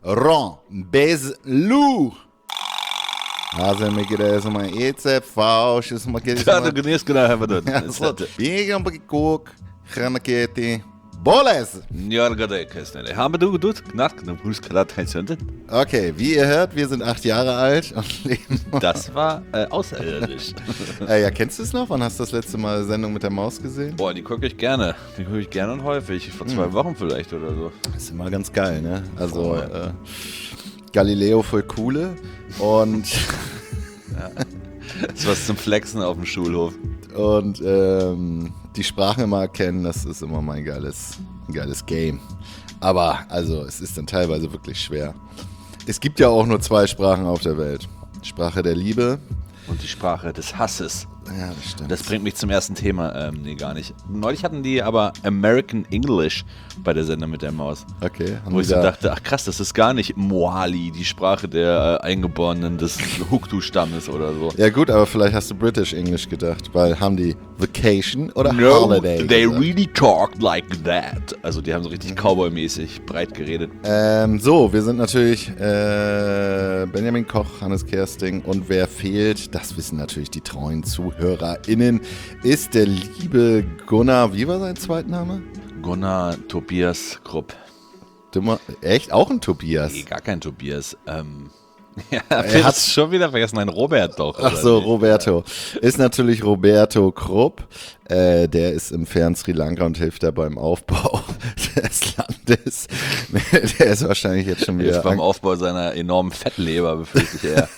Ron Bezlou. Also, mir geht es uma falsch, es uma geht Ja, du genießt genau, Herr Verdun. Bem um pouco, Ranakete. Boles! Ja, gerade Kästner. Haben du gut knack, du musst gerade heißen. Okay, wie ihr hört, wir sind 8 Jahre alt und leben. Das war außerirdisch. Ja, kennst du es noch? Wann hast du das letzte Mal Sendung mit der Maus gesehen? Boah, die gucke ich gerne. Die gucke ich gerne und häufig. Vor 2 Wochen vielleicht oder so. Das ist immer ganz geil, ne? Also, Galileo voll coole und. Das ist was zum Flexen auf dem Schulhof. Und die Sprachen immer erkennen, das ist immer mein geiles Game. Aber, also, es ist dann teilweise wirklich schwer. Es gibt ja auch nur 2 Sprachen auf der Welt. Sprache der Liebe. Und die Sprache des Hasses. Ja, das stimmt. Das bringt mich zum ersten Thema. Nee, gar nicht. Neulich hatten die aber American English bei der Sendung mit der Maus. Okay. Wo ich so dachte, ach krass, das ist gar nicht Moali, die Sprache der Eingeborenen des Hutu-Stammes oder so. Ja gut, aber vielleicht hast du British English gedacht, weil haben die Vacation oder Holiday they gesagt? really talked like that. Also die haben so richtig Cowboy-mäßig breit geredet. So, wir sind natürlich Benjamin Koch, Hannes Kersting und wer fehlt, das wissen natürlich die treuen ZuhörerInnen, ist der liebe Gunnar, wie war sein Zweitname? Gunnar Tobias Krupp. Echt? Auch ein Tobias? Nee, gar kein Tobias. Ja, er hat schon wieder vergessen, ein Robert doch. Ach so, Roberto. Ist natürlich Roberto Krupp. Der ist im fernen Sri Lanka und hilft da beim Aufbau des Landes. Der ist wahrscheinlich jetzt schon wieder... Hilft beim Aufbau seiner enormen Fettleber, befürchte ich eher.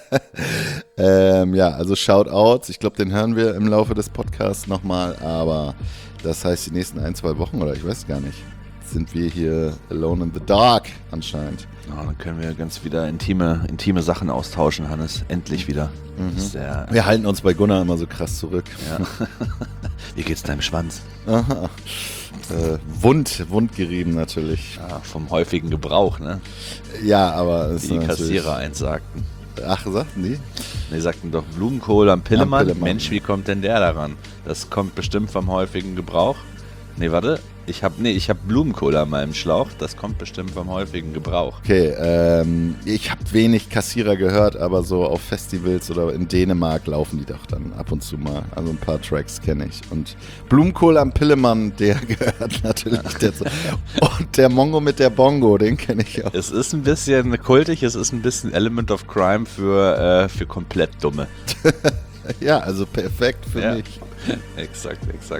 Ja, also Shoutouts. Ich glaube, den hören wir im Laufe des Podcasts nochmal. Aber das heißt, die nächsten 1-2 Wochen oder ich weiß gar nicht, sind wir hier alone in the dark anscheinend. Ja, dann können wir ganz wieder intime Sachen austauschen, Hannes. Endlich wieder. Wir halten uns bei Gunnar immer so krass zurück. Ja. Wie geht's deinem Schwanz? Aha. Wundgerieben natürlich. Ja, vom häufigen Gebrauch, ne? Ja, aber es Wie die Kassierer eins sagten. Ach, sagten die? Die sagten doch Blumenkohl am Pillemann. Am Pillemann. Mensch, wie kommt denn der daran? Das kommt bestimmt vom häufigen Gebrauch. Nee, warte. Ich hab Blumenkohl an meinem Schlauch. Das kommt bestimmt vom häufigen Gebrauch. Okay, ich habe wenig Kassierer gehört, aber so auf Festivals oder in Dänemark laufen die doch dann ab und zu mal. Also ein paar Tracks kenne ich. Und Blumenkohl am Pillemann, der gehört natürlich dazu. Und der Mongo mit der Bongo, den kenne ich auch. Es ist ein bisschen kultig, es ist ein bisschen Element of Crime für komplett Dumme. Ja, also perfekt für mich. Exakt.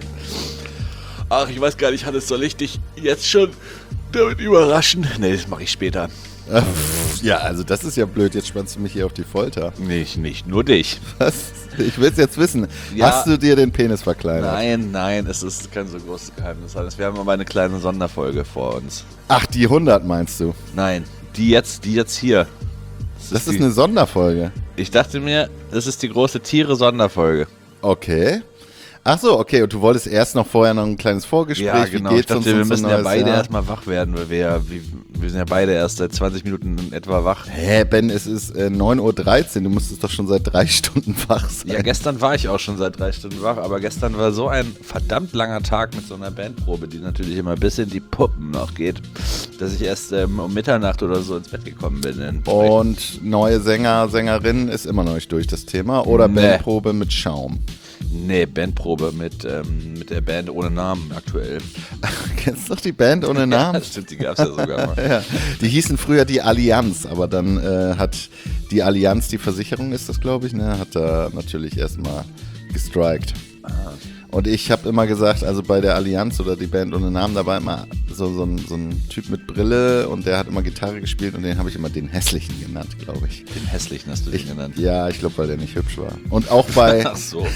Ach, ich weiß gar nicht, Hannes, soll ich dich jetzt schon damit überraschen? Nee, das mache ich später. Ja, also das ist ja blöd, jetzt spannst du mich hier auf die Folter. Nicht nur dich. Was? Ich will es jetzt wissen. Ja. Hast du dir den Penis verkleinert? Nein, es ist kein so großes Geheimnis. Wir haben aber eine kleine Sonderfolge vor uns. Ach, die 100 meinst du? Nein, die jetzt hier. Das ist eine Sonderfolge. Ich dachte mir, das ist die große Tiere-Sonderfolge. Okay. Ach so, okay. Und du wolltest erst noch vorher noch ein kleines Vorgespräch. Ja, genau. Wie geht's ich dachte, wir müssen ja beide Jahr? erstmal wach werden, weil wir sind ja beide erst seit 20 Minuten in etwa wach. Hä, Ben, es ist 9:13 Uhr. Du musstest doch schon seit 3 Stunden wach sein. Ja, gestern war ich auch schon seit 3 Stunden wach, aber gestern war so ein verdammt langer Tag mit so einer Bandprobe, die natürlich immer bis in die Puppen noch geht, dass ich erst um Mitternacht oder so ins Bett gekommen bin. Und neue Sänger, Sängerin ist immer noch nicht durch das Thema. Oder Nee. Bandprobe mit Schaum. Nee, Bandprobe mit der Band ohne Namen aktuell. Kennst du doch die Band ohne Namen? Ja, stimmt, die gab's ja sogar mal. Ja, die hießen früher die Allianz, aber dann hat die Allianz, die Versicherung ist das, glaube ich, ne, hat da natürlich erstmal gestrikt. Und ich habe immer gesagt, also bei der Allianz oder die Band ohne Namen, da war immer so ein Typ mit Brille und der hat immer Gitarre gespielt und den habe ich immer den Hässlichen genannt, glaube ich. Den Hässlichen hast du den genannt. Ja, ich glaube, weil der nicht hübsch war. Und auch bei... Ach so.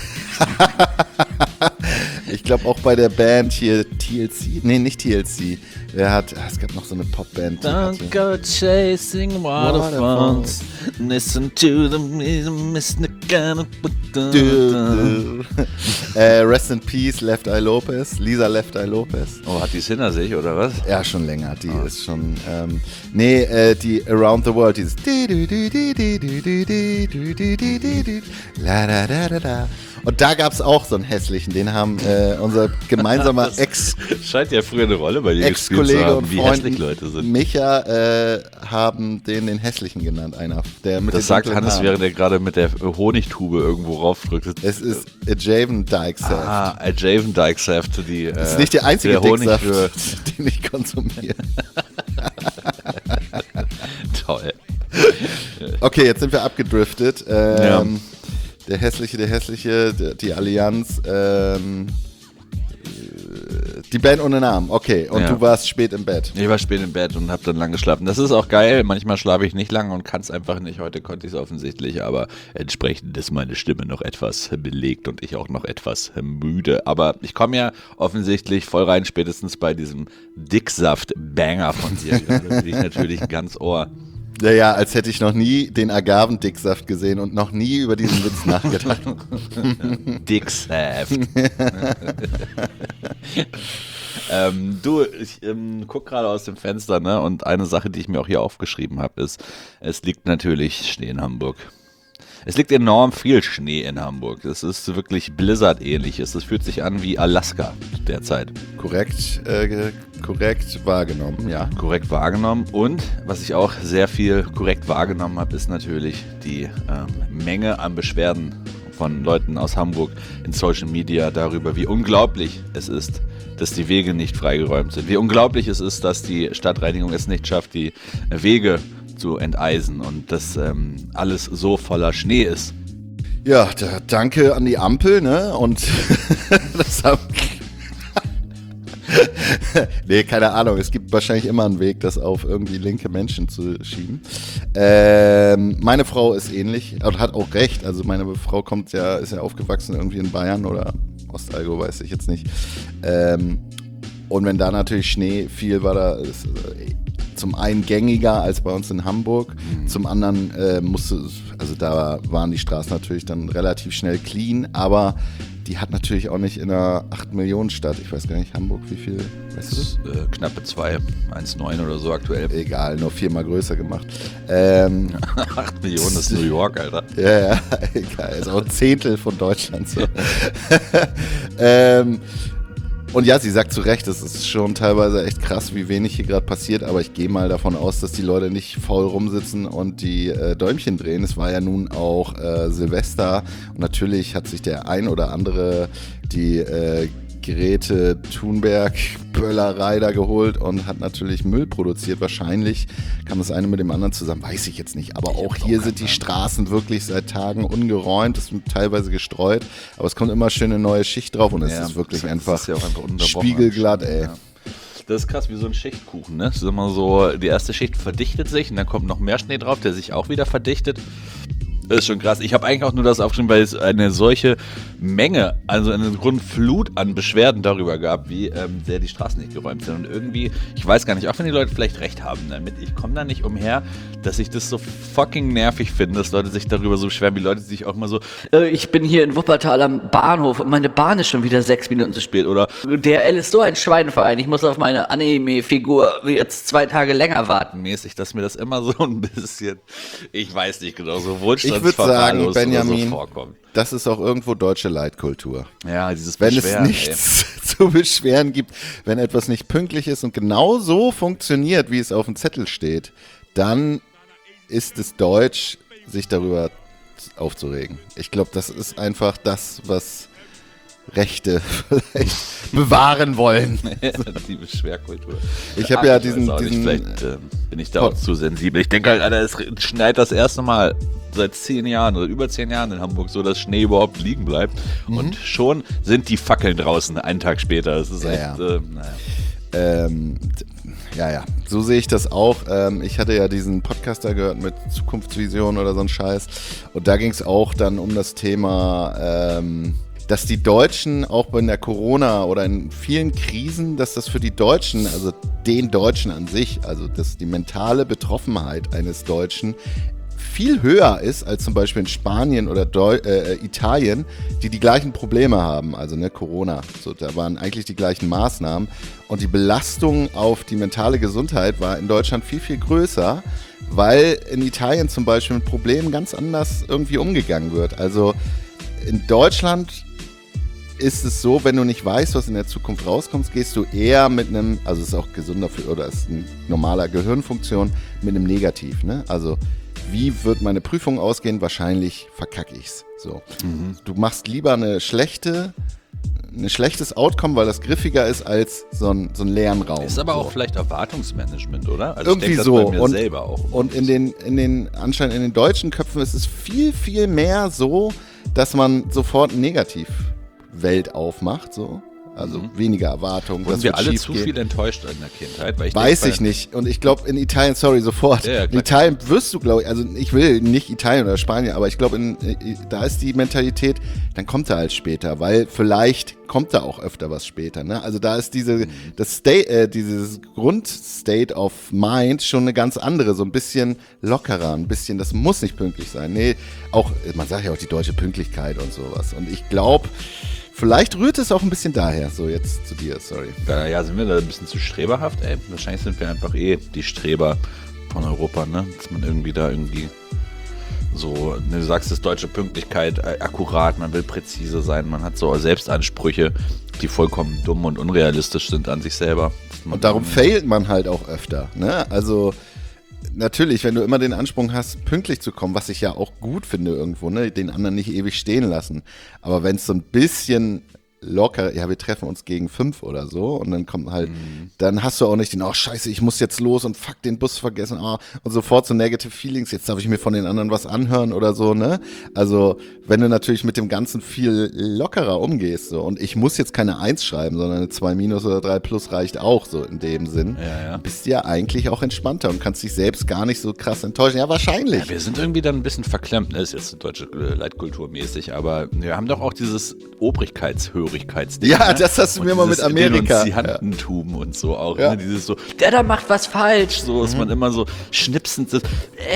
Ich glaube auch bei der Band hier TLC, nee, nicht TLC. Es gab noch so eine Popband. Don't go chasing waterfalls. Listen to the Mr. Rest in Peace, Left Eye Lopez, Lisa Left Eye Lopez. Oh, hat die es hinter sich, oder was? Ja, schon länger. Die ist schon, die Around the World, dieses La da da da da. Und da gab es auch so einen hässlichen, den haben unser gemeinsamer Ex Scheint ja früher eine Rolle bei dir gespielt zu Ex-Kollege haben, und wie Freund hässlich Leute sind. Micha haben den Hässlichen genannt, einer. Der mit Das den sagt dunklen Hannes, Haaren. während er gerade mit der Honigtube irgendwo raufdrückt. Es ist a Javen Dykes. Ah, a Javen Dykes to die. Das ist nicht der einzige der Honig Dicksaft, für- den ich konsumiere. Toll. Okay, jetzt sind wir abgedriftet. Ja. Der Hässliche, die Allianz, die Band ohne Namen. Okay, und Ja. du warst spät im Bett. Ich war spät im Bett und habe dann lang geschlafen. Das ist auch geil. Manchmal schlafe ich nicht lange und kann es einfach nicht. Heute konnte ich es offensichtlich, aber entsprechend ist meine Stimme noch etwas belegt und ich auch noch etwas müde. Aber ich komme ja offensichtlich voll rein, spätestens bei diesem Dicksaft-Banger von dir. Da bin ich natürlich ganz Ohr. Ja, als hätte ich noch nie den Agavendicksaft gesehen und noch nie über diesen Witz nachgedacht. Dicksaft. Du, ich guck gerade aus dem Fenster, ne? Und eine Sache, die ich mir auch hier aufgeschrieben habe, ist, es liegt natürlich Schnee in Hamburg. Es liegt enorm viel Schnee in Hamburg. Es ist wirklich Blizzard-ähnliches. Es fühlt sich an wie Alaska derzeit. Korrekt wahrgenommen, ja. Korrekt wahrgenommen. Und was ich auch sehr viel korrekt wahrgenommen habe, ist natürlich die Menge an Beschwerden von Leuten aus Hamburg in Social Media darüber, wie unglaublich es ist, dass die Wege nicht freigeräumt sind. Wie unglaublich es ist, dass die Stadtreinigung es nicht schafft, die Wege zu enteisen und dass alles so voller Schnee ist. Ja, danke an die Ampel, ne? Und das haben. Nee, keine Ahnung. Es gibt wahrscheinlich immer einen Weg, das auf irgendwie linke Menschen zu schieben. Meine Frau ist ähnlich und hat auch recht. Also meine Frau ist ja aufgewachsen irgendwie in Bayern oder Ostallgäu, weiß ich jetzt nicht. Und wenn da natürlich Schnee fiel, war da zum einen gängiger als bei uns in Hamburg. Zum anderen da waren die Straßen natürlich dann relativ schnell clean, aber die hat natürlich auch nicht in einer 8-Millionen-Stadt, ich weiß gar nicht, Hamburg, wie viel, weißt du das? Knappe 2, 1,9 oder so aktuell. Egal, nur 4-mal größer gemacht. 8 Millionen ist New York, Alter. Ja, egal, ist auch ein Zehntel von Deutschland. So. Und ja, sie sagt zu Recht, es ist schon teilweise echt krass, wie wenig hier gerade passiert, aber ich gehe mal davon aus, dass die Leute nicht faul rumsitzen und die Däumchen drehen. Es war ja nun auch Silvester und natürlich hat sich der ein oder andere die Grete Thunberg-Böllerei da geholt und hat natürlich Müll produziert. Wahrscheinlich kam das eine mit dem anderen zusammen, weiß ich jetzt nicht. Aber auch hier sind die Straßen wirklich seit Tagen ungeräumt, es wird teilweise gestreut, aber es kommt immer schön eine neue Schicht drauf und es ist wirklich einfach spiegelglatt, ey. Ja. Das ist krass wie so ein Schichtkuchen, ne? Das ist immer so, die erste Schicht verdichtet sich und dann kommt noch mehr Schnee drauf, der sich auch wieder verdichtet. Das ist schon krass. Ich habe eigentlich auch nur das aufgeschrieben, weil es eine solche Menge, also eine Grundflut an Beschwerden darüber gab, wie sehr die Straßen nicht geräumt sind. Und irgendwie, ich weiß gar nicht, auch wenn die Leute vielleicht recht haben damit, ich komme da nicht umher, dass ich das so fucking nervig finde, dass Leute sich darüber so beschweren, wie Leute sich auch immer so, ich bin hier in Wuppertal am Bahnhof und meine Bahn ist schon wieder 6 Minuten zu spät. Oder DRL ist so ein Schweineverein, ich muss auf meine Anime-Figur jetzt 2 Tage länger warten. Mäßig, dass mir das immer so ein bisschen, ich weiß nicht genau, so Ich würde sagen, Benjamin, so vorkommt. Das ist auch irgendwo deutsche Leitkultur. Ja, dieses Wenn Beschweren, es nichts zu beschweren gibt, wenn etwas nicht pünktlich ist und genau so funktioniert, wie es auf dem Zettel steht, dann ist es deutsch, sich darüber aufzuregen. Ich glaube, das ist einfach das, was Rechte vielleicht bewahren wollen. Die Beschwerkultur. Ich habe ja diesen vielleicht bin ich da auch zu sensibel. Ich denke halt, Alter, es schneit das erste Mal seit 10 Jahren oder über 10 Jahren in Hamburg so, dass Schnee überhaupt liegen bleibt. Und schon sind die Fackeln draußen einen Tag später. Das ist echt, naja. Ja, so sehe ich das auch. Ich hatte ja diesen Podcast da gehört mit Zukunftsvision oder so ein Scheiß. Und da ging es auch dann um das Thema, dass die Deutschen auch in der Corona oder in vielen Krisen, dass das für die Deutschen, also den Deutschen an sich, also dass die mentale Betroffenheit eines Deutschen viel höher ist als zum Beispiel in Spanien oder Italien, die gleichen Probleme haben, also Corona. So, da waren eigentlich die gleichen Maßnahmen und die Belastung auf die mentale Gesundheit war in Deutschland viel, viel größer, weil in Italien zum Beispiel mit Problemen ganz anders irgendwie umgegangen wird. Also in Deutschland ist es so, wenn du nicht weißt, was in der Zukunft rauskommt, gehst du eher mit einem, also es ist auch gesünder oder ist eine normale Gehirnfunktion, mit einem Negativ, ne? Also wie wird meine Prüfung ausgehen? Wahrscheinlich verkacke ich's. So. Du machst lieber ein schlechtes Outcome, weil das griffiger ist als so ein leeren Raum. Ist aber so. auch vielleicht Erwartungsmanagement, oder? Also Irgendwie ich denke, so. Das bei mir selber auch. Und anscheinend in den deutschen Köpfen ist es viel, viel mehr so, dass man sofort eine Negativwelt aufmacht, so. Also weniger Erwartungen. Wurden wir alle zu viel enttäuscht in der Kindheit? Weil Weiß ich nicht. Und ich glaube, in Italien, sorry, sofort. Ja, in Italien wirst du, glaube ich, also ich will nicht Italien oder Spanien, aber ich glaube, da ist die Mentalität, dann kommt er halt später, weil vielleicht kommt da auch öfter was später. Ne? Also da ist dieses Grundstate of Mind schon eine ganz andere, so ein bisschen lockerer, ein bisschen, das muss nicht pünktlich sein. Nee, auch, man sagt ja auch die deutsche Pünktlichkeit und sowas. Und ich glaube, vielleicht rührt es auch ein bisschen daher, so jetzt zu dir, sorry. Ja, sind wir da ein bisschen zu streberhaft, ey? Wahrscheinlich sind wir einfach die Streber von Europa, ne? Dass man irgendwie so, du sagst es, deutsche Pünktlichkeit, akkurat, man will präzise sein, man hat so Selbstansprüche, die vollkommen dumm und unrealistisch sind an sich selber. Und darum failt man halt auch öfter, ne? Also natürlich, wenn du immer den Anspruch hast, pünktlich zu kommen, was ich ja auch gut finde irgendwo, ne, den anderen nicht ewig stehen lassen. Aber wenn es so ein bisschen locker, ja, wir treffen uns gegen 5 oder so und dann kommt halt, dann hast du auch nicht den, oh scheiße, ich muss jetzt los und fuck, den Bus vergessen, und sofort so negative Feelings, jetzt darf ich mir von den anderen was anhören oder so, ne? Also, wenn du natürlich mit dem Ganzen viel lockerer umgehst, so, und ich muss jetzt keine 1 schreiben, sondern eine 2- oder 3+ reicht auch, so in dem Sinn, bist du ja eigentlich auch entspannter und kannst dich selbst gar nicht so krass enttäuschen. Ja, wahrscheinlich. Ja, wir sind irgendwie dann ein bisschen verklemmt, das ist jetzt eine deutsche Leitkultur mäßig, aber wir haben doch auch dieses Obrigkeitshörigsding. Ja, ne? das hast du mir mal mit Amerika. Denunziantentum und so auch, ne? Dieses so, der da macht was falsch, so ist man immer so schnipsend ist,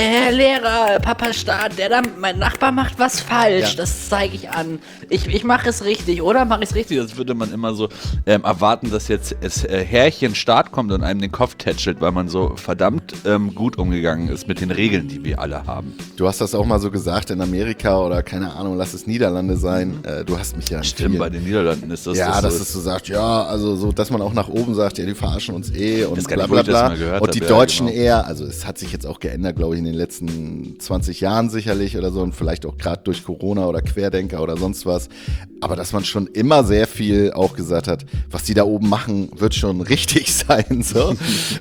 Lehrer, Papa Staat, mein Nachbar macht was falsch, das zeige ich an. Ich mache es richtig, oder mache ich es richtig? Das würde man immer so erwarten, dass jetzt das Herrchen Staat kommt und einem den Kopf tätschelt, weil man so verdammt gut umgegangen ist mit den Regeln, die wir alle haben. Du hast das auch mal so gesagt in Amerika oder keine Ahnung, lass es Niederlande sein. Du hast mich ja Stimmt, bei den Niederlanden ist das ja, so. dass es so sagt, ja, also so, dass man auch nach oben sagt, ja, die verarschen uns und bla bla bla. Und die habe, Deutschen genau. eher, also es hat sich jetzt auch geändert, glaube ich, in den letzten 20 Jahren sicherlich oder so und vielleicht auch gerade durch Corona oder Querdenker oder sonst was. Aber dass man schon immer sehr viel auch gesagt hat, was die da oben machen, wird schon richtig sein, so.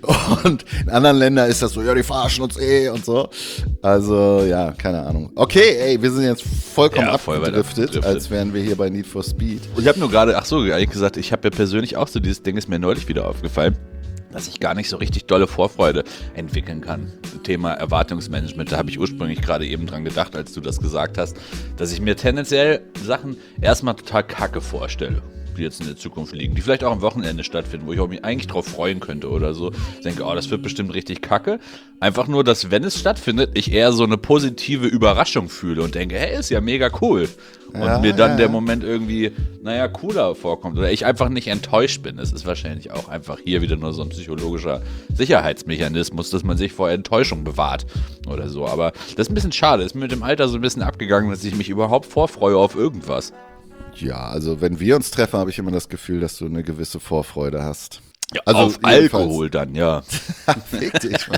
Und in anderen Ländern ist das so, ja, die verarschen uns und so. Also, ja, keine Ahnung. Okay, ey, wir sind jetzt vollkommen abgedriftet, als wären wir hier bei Need for Speed. Und ich habe nur gerade, ehrlich gesagt, ich habe ja persönlich auch so dieses Ding, ist mir neulich wieder aufgefallen, dass ich gar nicht so richtig dolle Vorfreude entwickeln kann. Thema Erwartungsmanagement, da habe ich ursprünglich gerade eben dran gedacht, als du das gesagt hast, dass ich mir tendenziell Sachen erstmal total kacke vorstelle, die jetzt in der Zukunft liegen, die vielleicht auch am Wochenende stattfinden, wo ich mich eigentlich drauf freuen könnte oder so. Ich denke, das wird bestimmt richtig kacke. Einfach nur, dass wenn es stattfindet, ich eher so eine positive Überraschung fühle und denke, hey, ist ja mega cool. Und mir dann der Moment irgendwie, cooler vorkommt. Oder ich einfach nicht enttäuscht bin. Es ist wahrscheinlich auch einfach hier wieder nur so ein psychologischer Sicherheitsmechanismus, dass man sich vor Enttäuschung bewahrt oder so. Aber das ist ein bisschen schade. Ist mir mit dem Alter so ein bisschen abgegangen, dass ich mich überhaupt vorfreue auf irgendwas. Ja, also wenn wir uns treffen, habe ich immer das Gefühl, dass du eine gewisse Vorfreude hast. Ja, also auf Alkohol dann, ja. Fick dich, Mann.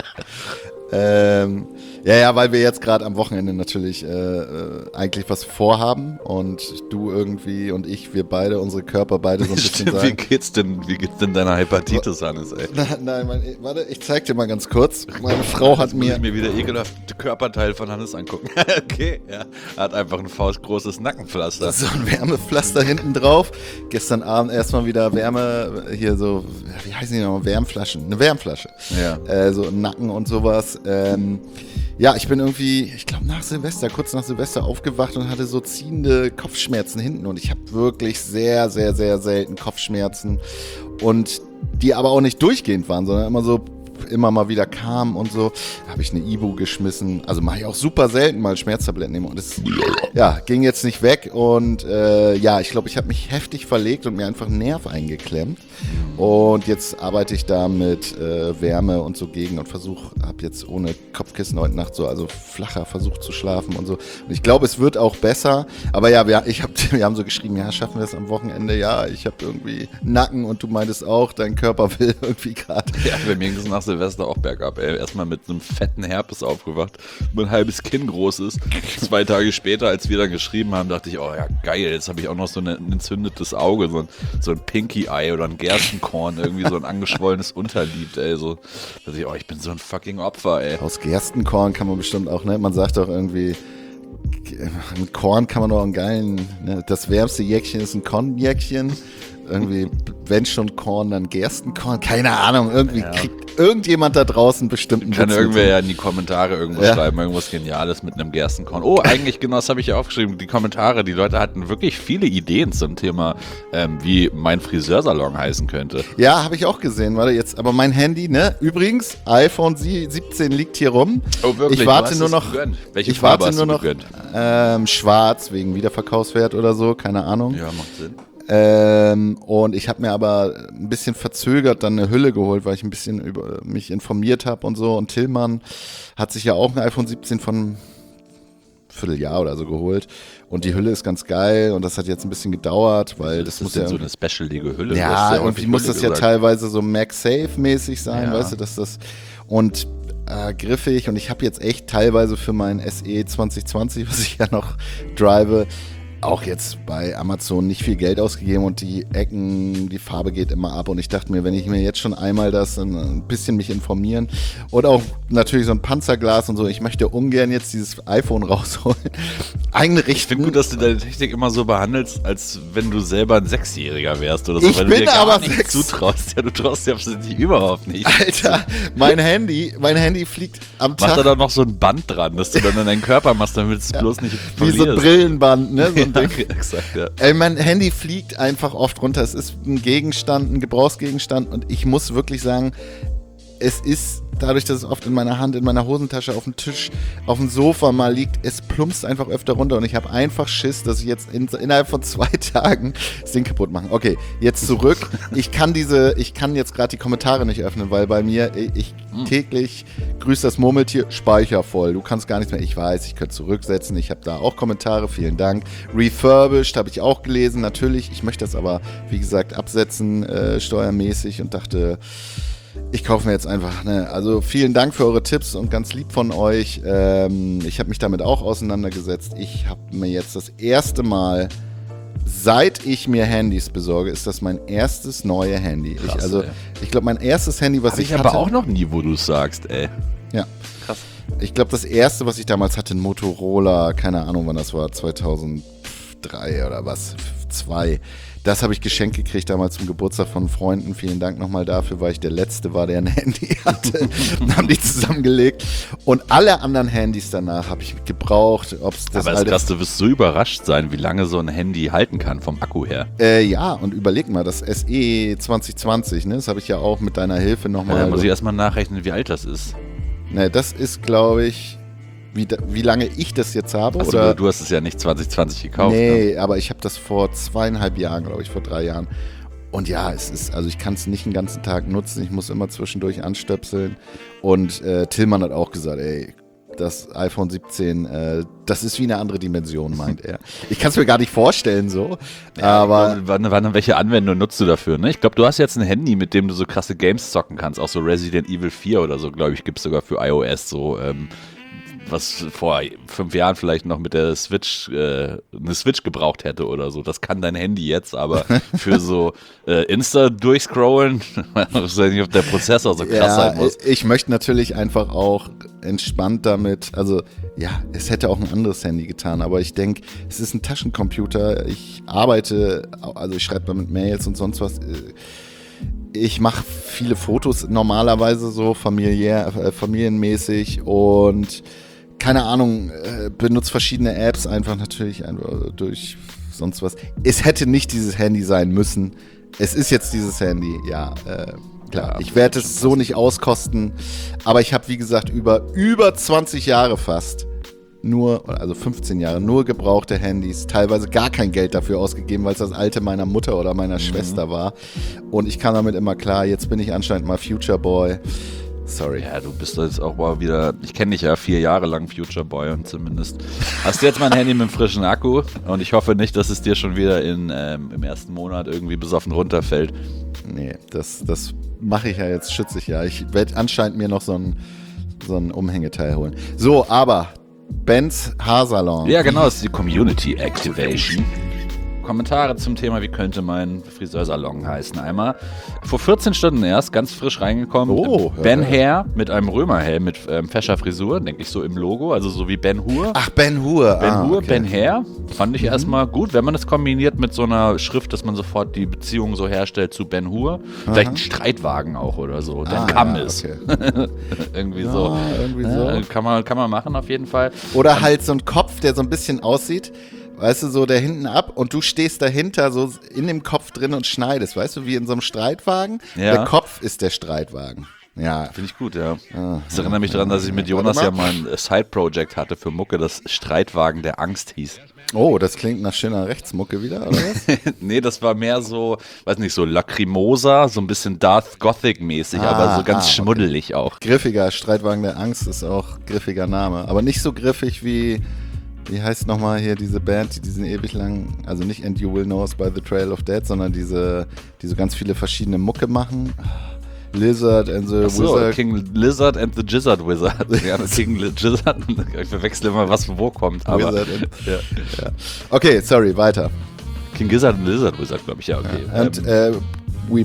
Weil wir jetzt gerade am Wochenende natürlich eigentlich was vorhaben und du irgendwie und wir beide, unsere Körper beide so ein bisschen sagen. Wie geht's denn deiner Hepatitis, Hannes, ey? Nein, warte, ich zeig dir mal ganz kurz. Meine Frau hat mir wieder ekelhafte Körperteil von Hannes angucken. Okay, ja. Er hat einfach ein faustgroßes Nackenpflaster. So ein Wärmepflaster hinten drauf. Gestern Abend erstmal wieder Wärme, hier so, wie heißen die nochmal? Wärmflaschen. Eine Wärmflasche. Ja. So im Nacken und sowas. Ja, ich bin irgendwie, ich glaube kurz nach Silvester aufgewacht und hatte so ziehende Kopfschmerzen hinten und ich habe wirklich sehr, sehr, sehr selten Kopfschmerzen und die aber auch nicht durchgehend waren, sondern immer so immer mal wieder kam und so, habe ich eine Ibu geschmissen. Also mache ich auch super selten mal Schmerztabletten nehmen. Und das ging jetzt nicht weg. Und ich glaube, ich habe mich heftig verlegt und mir einfach einen Nerv eingeklemmt. Und jetzt arbeite ich da mit Wärme und so gegen und habe jetzt ohne Kopfkissen heute Nacht so, also flacher versucht zu schlafen und so. Und ich glaube, es wird auch besser. Aber ja, wir haben so geschrieben, ja, schaffen wir es am Wochenende? Ja, ich habe irgendwie Nacken und du meintest auch, dein Körper will irgendwie gerade. Ja, bei mir ging es nach Silvester auch bergab, ey. Erstmal mit einem fetten Herpes aufgewacht, mein halbes Kinn groß ist. 2 Tage später, als wir dann geschrieben haben, dachte ich, oh ja, geil, jetzt habe ich auch noch so ein entzündetes Auge, so ein Pinky-Eye oder ein Gerstenkorn, irgendwie so ein angeschwollenes Unterlied, ey. So, da dachte ich, oh, ich bin so ein fucking Opfer, ey. Aus Gerstenkorn kann man bestimmt auch, ne? Man sagt doch irgendwie, mit Korn kann man doch einen geilen, ne? Das wärmste Jäckchen ist ein Kornjäckchen. Irgendwie, wenn schon Korn, dann Gerstenkorn. Keine Ahnung, irgendwie kriegt irgendjemand da draußen bestimmt einen Kann Witz irgendwer mit. ja in die Kommentare irgendwo schreiben, irgendwas Geniales mit einem Gerstenkorn. Oh, eigentlich, genau, das habe ich ja aufgeschrieben, die Kommentare, die Leute hatten wirklich viele Ideen zum Thema, wie mein Friseursalon heißen könnte. Ja, habe ich auch gesehen, warte jetzt, aber mein Handy, ne, übrigens, iPhone 17 liegt hier rum. Oh, wirklich? Ich warte nur noch, welche Farbe hast du gegönnt? Schwarz, wegen Wiederverkaufswert oder so, keine Ahnung. Ja, macht Sinn. Und ich habe mir aber ein bisschen verzögert dann eine Hülle geholt, weil ich ein bisschen über mich informiert habe und so. Und Tillmann hat sich ja auch ein iPhone 17 von Vierteljahr oder so geholt. Und die Hülle ist ganz geil und das hat jetzt ein bisschen gedauert, weil das muss ja so eine specialige Hülle. Ja, irgendwie muss das ja teilweise so MagSafe-mäßig sein, weißt du, dass das und griffig und ich habe jetzt echt teilweise für mein SE 2020, was ich ja noch drive, auch jetzt bei Amazon nicht viel Geld ausgegeben und die Ecken, die Farbe geht immer ab und ich dachte mir, wenn ich mir jetzt schon einmal das ein bisschen mich informieren und auch natürlich so ein Panzerglas und so, ich möchte ungern jetzt dieses iPhone rausholen, einrichten. Ich finde gut, dass du deine Technik immer so behandelst, als wenn du selber ein 6-Jähriger wärst oder so, ich weil bin du dir gar aber nicht zutraust. Ja, du traust dir absolut überhaupt nicht. Alter, mein Handy fliegt am Tag. Mach da doch noch so ein Band dran, dass du dann in deinen Körper machst, damit es bloß nicht wie so ein Brillenband, ne? So ein Ding. Exakt, ja. Ey, mein Handy fliegt einfach oft runter. Es ist ein Gegenstand, ein Gebrauchsgegenstand und ich muss wirklich sagen, es ist dadurch, dass es oft in meiner Hand, in meiner Hosentasche, auf dem Tisch, auf dem Sofa mal liegt, es plumpst einfach öfter runter und ich habe einfach Schiss, dass ich jetzt innerhalb von 2 Tagen das Ding kaputt mache. Okay, jetzt zurück. Ich kann jetzt gerade die Kommentare nicht öffnen, weil bei mir, ich täglich grüßt das Murmeltier, Speicher voll. Du kannst gar nichts mehr. Ich weiß, ich könnte zurücksetzen. Ich habe da auch Kommentare, vielen Dank. Refurbished habe ich auch gelesen, natürlich. Ich möchte das aber, wie gesagt, absetzen, steuermäßig und dachte, ich kaufe mir jetzt einfach, ne, also vielen Dank für eure Tipps und ganz lieb von euch. Ich habe mich damit auch auseinandergesetzt. Ich habe mir jetzt das erste Mal, seit ich mir Handys besorge, ist das mein erstes neues Handy. Krass, ich glaube, mein erstes Handy, was ich hatte. Aber auch noch nie, wo du es sagst, ey. Ja. Krass. Ich glaube, das erste, was ich damals hatte, ein Motorola, keine Ahnung, wann das war, 2003 oder was, 2. Das habe ich geschenkt gekriegt damals zum Geburtstag von Freunden. Vielen Dank nochmal dafür, weil ich der Letzte war, der ein Handy hatte. Und haben die zusammengelegt. Und alle anderen Handys danach habe ich gebraucht. Ob's das aber es ist krass, du wirst so überrascht sein, wie lange so ein Handy halten kann vom Akku her. Ja, und überleg mal, das SE 2020, ne, das habe ich ja auch mit deiner Hilfe nochmal. Da muss ich erstmal nachrechnen, wie alt das ist. Ne, das ist, glaube ich, wie lange ich das jetzt habe. Achso, oder? Du hast es ja nicht 2020 gekauft. Nee, ne? Aber ich habe das vor 2,5 Jahren, glaube ich, vor 3 Jahren. Und ja, also ich kann es nicht den ganzen Tag nutzen. Ich muss immer zwischendurch anstöpseln. Und Tillmann hat auch gesagt, ey, das iPhone 17, das ist wie eine andere Dimension, meint er. Ich kann es mir gar nicht vorstellen so. Ja, aber welche Anwendung nutzt du dafür? Ne? Ich glaube, du hast jetzt ein Handy, mit dem du so krasse Games zocken kannst. Auch so Resident Evil 4 oder so, glaube ich, gibt es sogar für iOS so. Was vor 5 Jahren vielleicht noch mit der Switch eine Switch gebraucht hätte oder so. Das kann dein Handy jetzt, aber für so Insta durchscrollen, ich weiß nicht, ob der Prozessor so krass sein muss. Ich möchte natürlich einfach auch entspannt damit, also ja, es hätte auch ein anderes Handy getan, aber ich denke, es ist ein Taschencomputer. Ich arbeite, also ich schreibe mit Mails und sonst was. Ich mache viele Fotos normalerweise so familienmäßig und keine Ahnung, benutze verschiedene Apps einfach natürlich durch sonst was. Es hätte nicht dieses Handy sein müssen. Es ist jetzt dieses Handy, ja. klar. Ja, Ich werde es so nicht auskosten. Aber ich habe, wie gesagt, über 20 Jahre fast also 15 Jahre, nur gebrauchte Handys, teilweise gar kein Geld dafür ausgegeben, weil es das alte meiner Mutter oder meiner Schwester war. Und ich kam damit immer klar, jetzt bin ich anscheinend mal Future Boy. Sorry. Ja, du bist jetzt auch mal wieder, ich kenne dich ja 4 Jahre lang, Future Boy, und zumindest hast du jetzt mein Handy mit einem frischen Akku und ich hoffe nicht, dass es dir schon wieder im ersten Monat irgendwie besoffen runterfällt. Nee, das mache ich ja jetzt, schütze ich ja. Ich werde anscheinend mir noch so ein Umhängeteil holen. So, aber Bens Haarsalon. Ja, genau, das ist die Community Activation. Kommentare zum Thema, wie könnte mein Friseursalon heißen. Einmal vor 14 Stunden erst, ganz frisch reingekommen. Oh, Ben Hur mit einem Römerhelm mit fescher Frisur, denke ich so im Logo, also so wie Ben Hur. Ach, Ben Hur. Okay. Ben Hur fand ich erstmal gut, wenn man es kombiniert mit so einer Schrift, dass man sofort die Beziehung so herstellt zu Ben Hur. Vielleicht ein Streitwagen auch oder so, der ein Kamm ist. Okay. Irgendwie so. Irgendwie so. Kann man machen auf jeden Fall. Oder halt so ein Kopf, der so ein bisschen aussieht, weißt du, so der hinten ab und du stehst dahinter so in dem Kopf drin und schneidest, weißt du, wie in so einem Streitwagen. Ja. Der Kopf ist der Streitwagen. Ja. Finde ich gut, ja. Das erinnert mich daran, dass ich mit Jonas ja mal ein Side-Project hatte für Mucke, das Streitwagen der Angst hieß. Oh, das klingt nach schöner Rechtsmucke wieder, oder was? Nee, das war mehr so, weiß nicht, so Lacrimosa, so ein bisschen Darth Gothic-mäßig, aber so ganz schmuddelig auch. Griffiger Streitwagen der Angst ist auch griffiger Name, aber nicht so griffig wie heißt nochmal hier diese Band, die diesen ewig lang, also nicht And You Will Know Us by the Trail of Dead, sondern die so ganz viele verschiedene Mucke machen. Lizard and the Wizard. King Lizard and the Gizzard Wizard. Ja, King Lizard. Ich verwechsel immer, was wo kommt. Aber, ja. Okay, sorry, weiter. King Gizzard und Lizard Wizard, glaube ich, ja, okay. And we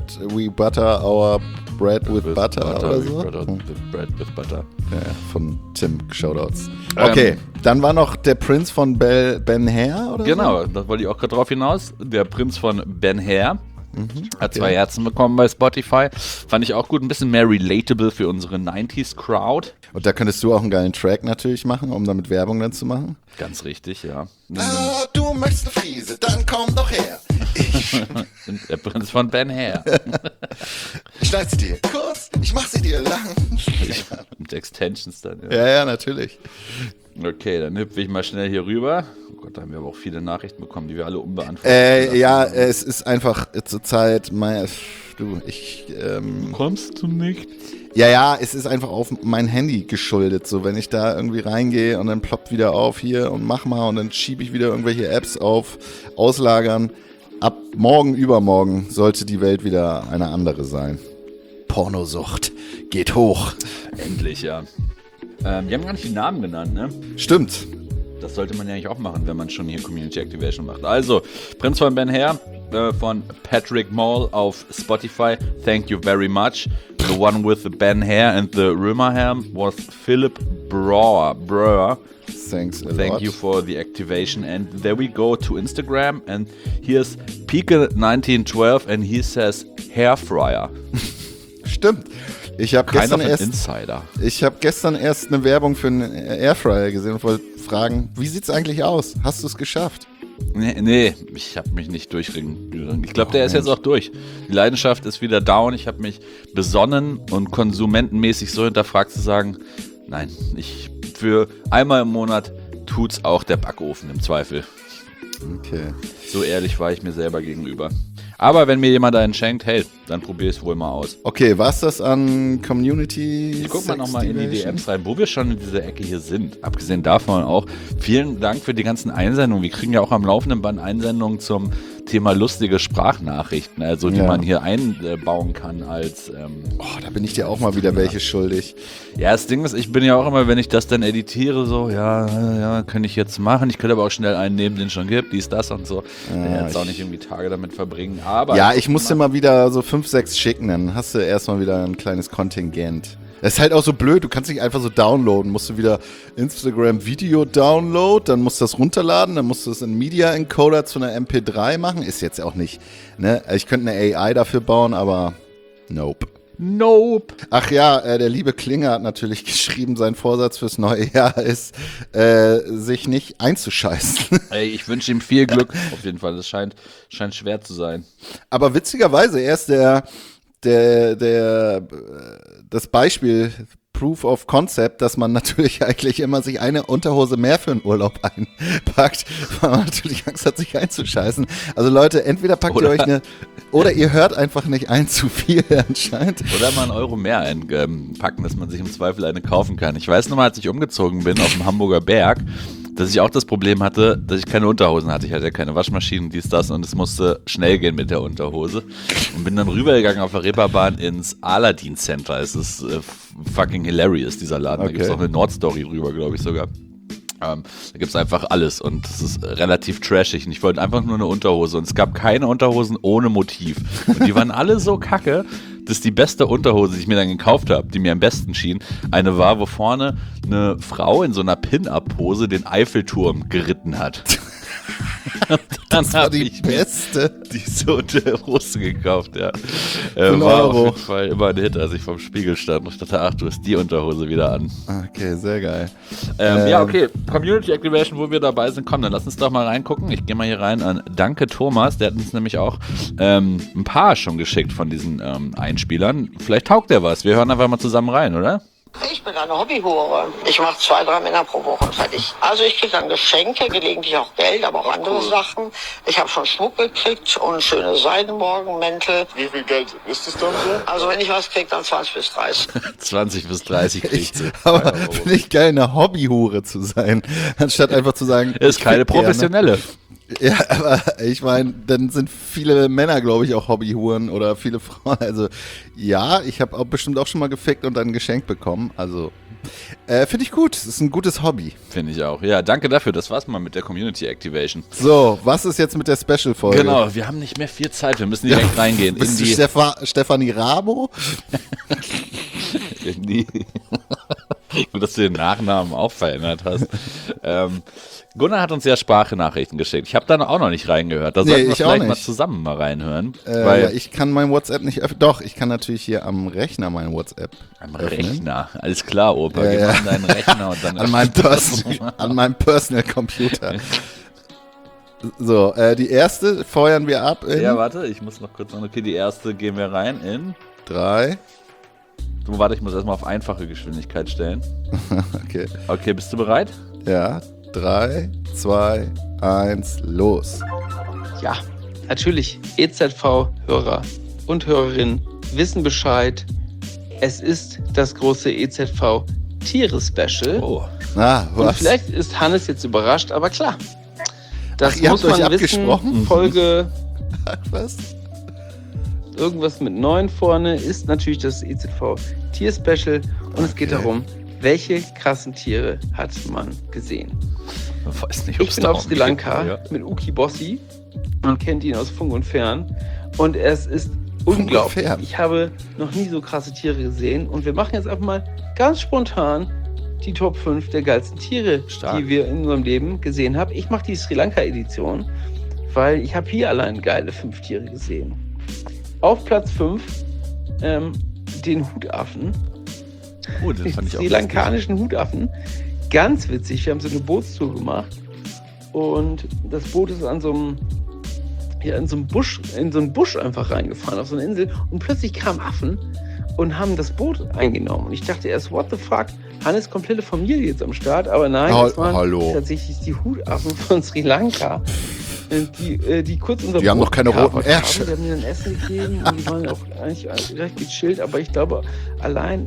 butter our bread with butter oder so? Bread with butter. Ja, von Tim, Shoutouts. Okay, dann war noch der Prinz von Ben Hur, oder genau, so? da wollte ich auch gerade drauf hinaus. Der Prinz von Ben Hur. Hat 2 Herzen bekommen bei Spotify. Fand ich auch gut, ein bisschen mehr relatable für unsere 90s-Crowd. Und da könntest du auch einen geilen Track natürlich machen, um damit Werbung dann zu machen. Ganz richtig, ja. Du möchtest eine Friese, dann komm doch her. Der Prinz von Ben Hur. Ich schneide sie dir kurz, ich mach sie dir lang. Mit Extensions dann, ja. Ja, natürlich. Okay, dann hüpfe ich mal schnell hier rüber. Oh Gott, da haben wir aber auch viele Nachrichten bekommen, die wir alle unbeantwortet haben. Ja, es ist einfach zur Zeit, Kommst du nicht? Ja, es ist einfach auf mein Handy geschuldet. So, wenn ich da irgendwie reingehe und dann ploppt wieder auf hier und mach mal und dann schiebe ich wieder irgendwelche Apps auf, auslagern. Ab morgen, übermorgen sollte die Welt wieder eine andere sein. Pornosucht geht hoch. Endlich, ja. Wir haben gar nicht die Namen genannt, ne? Stimmt. Das sollte man ja eigentlich auch machen, wenn man schon hier Community Activation macht. Also, Prinz von Ben Hur von Patrick Mall auf Spotify. Thank you very much. The one with the Ben Hur and the Römerhelm was Philip Broer. Thanks a lot. Thank you for the activation. And there we go to Instagram. And here's Pike1912 and he says Hair Fryer. Stimmt. Ich habe gestern erst eine Werbung für einen Airfryer gesehen und wollte fragen, wie sieht's eigentlich aus? Hast du es geschafft? Nee, ich habe mich nicht durchringen. Ich glaube, der ist jetzt auch durch. Die Leidenschaft ist wieder down. Ich habe mich besonnen und konsumentenmäßig so hinterfragt zu sagen, nein, für einmal im Monat tut's auch der Backofen im Zweifel. Okay. So ehrlich war ich mir selber gegenüber. Aber wenn mir jemand einen schenkt, hey, dann probier es wohl mal aus. Okay, war's das an Community? Ich guck mal nochmal in die DMs rein, wo wir schon in dieser Ecke hier sind. Abgesehen davon auch, vielen Dank für die ganzen Einsendungen. Wir kriegen ja auch am laufenden Band Einsendungen zum Thema lustige Sprachnachrichten, also die man hier einbauen kann als... da bin ich dir auch mal wieder welche schuldig. Ja, das Ding ist, ich bin ja auch immer, wenn ich das dann editiere, so, ja, kann ich jetzt machen. Ich könnte aber auch schnell einen nehmen, den es schon gibt, dies, das und so. Ja, jetzt auch nicht irgendwie Tage damit verbringen, aber... Ja, ich musste mal wieder so 5, 6 schicken, dann hast du erstmal wieder ein kleines Kontingent. Das ist halt auch so blöd, du kannst nicht einfach so downloaden. Musst du wieder Instagram Video Download, dann musst du das runterladen, dann musst du das in Media Encoder zu einer MP3 machen. Ist jetzt auch nicht, ne? Ich könnte eine AI dafür bauen, aber nope. Ach ja, der liebe Klinger hat natürlich geschrieben, sein Vorsatz fürs neue Jahr ist, sich nicht einzuscheißen. Ey, ich wünsche ihm viel Glück, auf jeden Fall. Das scheint schwer zu sein. Aber witzigerweise, er ist der das Beispiel Proof of Concept, dass man natürlich eigentlich immer sich eine Unterhose mehr für einen Urlaub einpackt, weil man natürlich Angst hat, sich einzuscheißen. Also Leute, entweder packt ihr euch oder ihr hört einfach nicht ein zu viel anscheinend. Oder mal €1 mehr einpacken, dass man sich im Zweifel eine kaufen kann. Ich weiß noch mal, als ich umgezogen bin auf dem Hamburger Berg, dass ich auch das Problem hatte, dass ich keine Unterhosen hatte. Ich hatte ja keine Waschmaschinen, dies, das und es musste schnell gehen mit der Unterhose. Und bin dann rübergegangen auf der Reeperbahn ins Aladdin Center. Es ist fucking hilarious, dieser Laden. Da gibt es auch eine Nordstory rüber, glaube ich sogar. Da gibt es einfach alles und es ist relativ trashig. Und ich wollte einfach nur eine Unterhose und es gab keine Unterhosen ohne Motiv. Und die waren alle so kacke, dass die beste Unterhose, die ich mir dann gekauft habe, die mir am besten schien, eine war, wo vorne eine Frau in so einer Pin-Up-Pose den Eiffelturm geritten hat. Das war die beste. Diese Unterhose gekauft, ja. Für War auf €1. jeden Fall immer ein Hit, als ich vorm Spiegel stand und ich dachte, ach, du hast die Unterhose wieder an. Okay, sehr geil. Ja, okay. Community Activation, wo wir dabei sind, komm, dann lass uns doch mal reingucken. Ich gehe mal hier rein an Danke Thomas, der hat uns nämlich auch ein paar schon geschickt von diesen Einspielern. Vielleicht taugt der was. Wir hören einfach mal zusammen rein, oder? Ich bin eine Hobbyhure. Ich mache 2, 3 Männer pro Woche fertig. Also ich kriege dann Geschenke, gelegentlich auch Geld, aber auch andere Sachen. Ich habe schon Schmuck gekriegt und schöne Seidenmorgenmäntel. Wie viel Geld ist es dann so? Also wenn ich was kriege, dann 20 bis 30. 20 bis 30 kriegt sie. Aber finde ich geil, eine Hobbyhure zu sein, anstatt einfach zu sagen, Ist keine fick gerne. professionelle. Ja, aber ich meine, dann sind viele Männer, glaube ich, auch Hobbyhuren oder viele Frauen. Also ja, ich habe auch bestimmt auch schon mal gefickt und dann ein Geschenk bekommen. Also finde ich gut. Das ist ein gutes Hobby. Finde ich auch. Ja, danke dafür. Das war's mal mit der Community Activation. So, was ist jetzt mit der Special-Folge? Genau, wir haben nicht mehr viel Zeit. Wir müssen direkt reingehen. Bist du Stefanie Rabo? Gut, dass du den Nachnamen auch verändert hast. Gunnar hat uns ja Sprachnachrichten geschickt. Ich habe da auch noch nicht reingehört. Da sollten wir vielleicht mal zusammen mal reinhören. Weil ja, ich kann mein WhatsApp nicht öffnen. Doch, ich kann natürlich hier am Rechner mein WhatsApp am öffnen. Rechner. Alles klar, Opa. Geh mal an deinen Rechner und dann an meinem Personal Computer. So, die erste feuern wir ab in... Ja, warte, ich muss noch kurz sagen. Okay, die erste gehen wir rein in... 3. Du, warte, ich muss erstmal auf einfache Geschwindigkeit stellen. Okay. Okay, bist du bereit? Ja, 3, 2, 1, los. Ja, natürlich. EZV-Hörer und Hörerinnen wissen Bescheid. Es ist das große EZV-Tiere-Special. Oh. Ah, Und was? vielleicht ist Hannes jetzt überrascht, aber klar. Das ihr muss habt euch man abgesprochen? wissen. Folge Was? irgendwas mit 9 vorne ist natürlich das EZV-Tier-Special. Und es geht darum, welche krassen Tiere hat man gesehen. Ich weiß nicht, Ich bin auf Sri Lanka ja. mit Uki Bossi. Man kennt ihn aus Funk und Fern. Und es ist unglaublich. Fern. Ich habe noch nie so krasse Tiere gesehen. Und wir machen jetzt einfach mal ganz spontan die Top 5 der geilsten Tiere, Stark. die wir in unserem Leben gesehen haben. Ich mache die Sri Lanka-Edition, weil ich habe hier allein geile 5 Tiere gesehen. Auf Platz 5 den Hutaffen. Oh, das fand ich auch Sri Lankanischen Hutaffen. Ganz witzig, wir haben so eine Bootstour gemacht und das Boot ist in so einem Busch einfach reingefahren, auf so eine Insel, und plötzlich kamen Affen und haben das Boot eingenommen. Und ich dachte erst, what the fuck? Hannes komplette Familie jetzt am Start, aber nein, das waren hallo. tatsächlich die Hutaffen von Sri Lanka. Die kurz unser Die haben Boot doch keine gekapert roten Ärsche. haben. Die haben ihnen ein Essen gegeben und die waren auch eigentlich recht gechillt, aber ich glaube, allein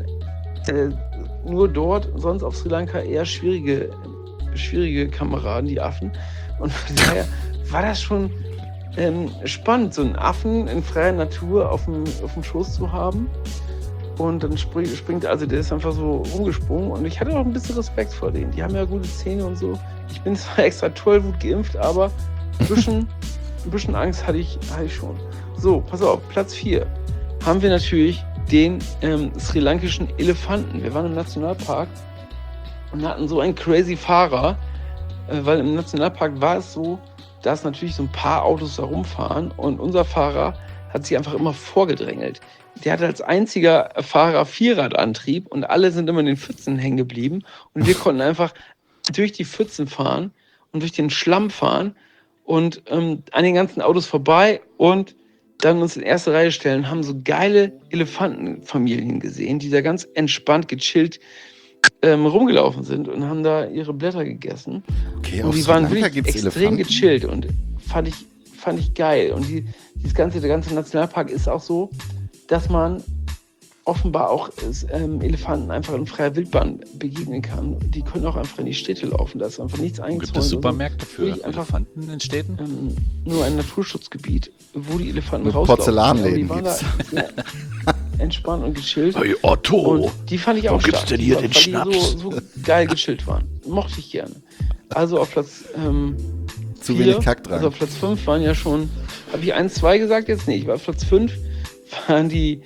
nur dort, sonst auf Sri Lanka eher schwierige Kameraden, die Affen. Und von daher war das schon spannend, so einen Affen in freier Natur auf dem Schoß zu haben. Und dann springt, also der ist einfach so rumgesprungen und ich hatte auch ein bisschen Respekt vor denen. Die haben ja gute Zähne und so. Ich bin zwar extra Tollwut geimpft, aber ein bisschen Angst hatte ich schon. So, pass auf, Platz 4 haben wir natürlich den sri lankischen Elefanten. Wir waren im Nationalpark und hatten so einen crazy Fahrer, weil im Nationalpark war es so, dass natürlich so ein paar Autos da rumfahren und unser Fahrer hat sich einfach immer vorgedrängelt. Der hatte als einziger Fahrer Vierradantrieb und alle sind immer in den Pfützen hängen geblieben und wir konnten einfach durch die Pfützen fahren und durch den Schlamm fahren und an den ganzen Autos vorbei und dann uns in erste Reihe stellen, haben so geile Elefantenfamilien gesehen, die da ganz entspannt, gechillt rumgelaufen sind und haben da ihre Blätter gegessen. Okay, Und auf die Sri waren Lanka wirklich gibt's extrem Elefanten? gechillt und fand ich geil. Und der ganze Nationalpark ist auch so, dass man offenbar auch Elefanten einfach in freier Wildbahn begegnen kann. Die können auch einfach in die Städte laufen. Da ist einfach nichts eingezäunt. Gibt es Supermärkte für Wirklich einfach, Elefanten in Städten? Nur ein Naturschutzgebiet, wo die Elefanten Mit rauslaufen. Porzellanläden Aber die waren gibt's. da sehr entspannt und gechillt. Hey Otto, Und die fand ich auch wo gibt's stark, denn hier weil den die Schnaps? so geil gechillt waren. Mochte ich gerne. Also auf Platz Zu 4, wenig Kack dran. also auf Platz 5 waren ja schon, habe ich 1, 2 gesagt jetzt? Nee, ich war auf Platz 5 waren die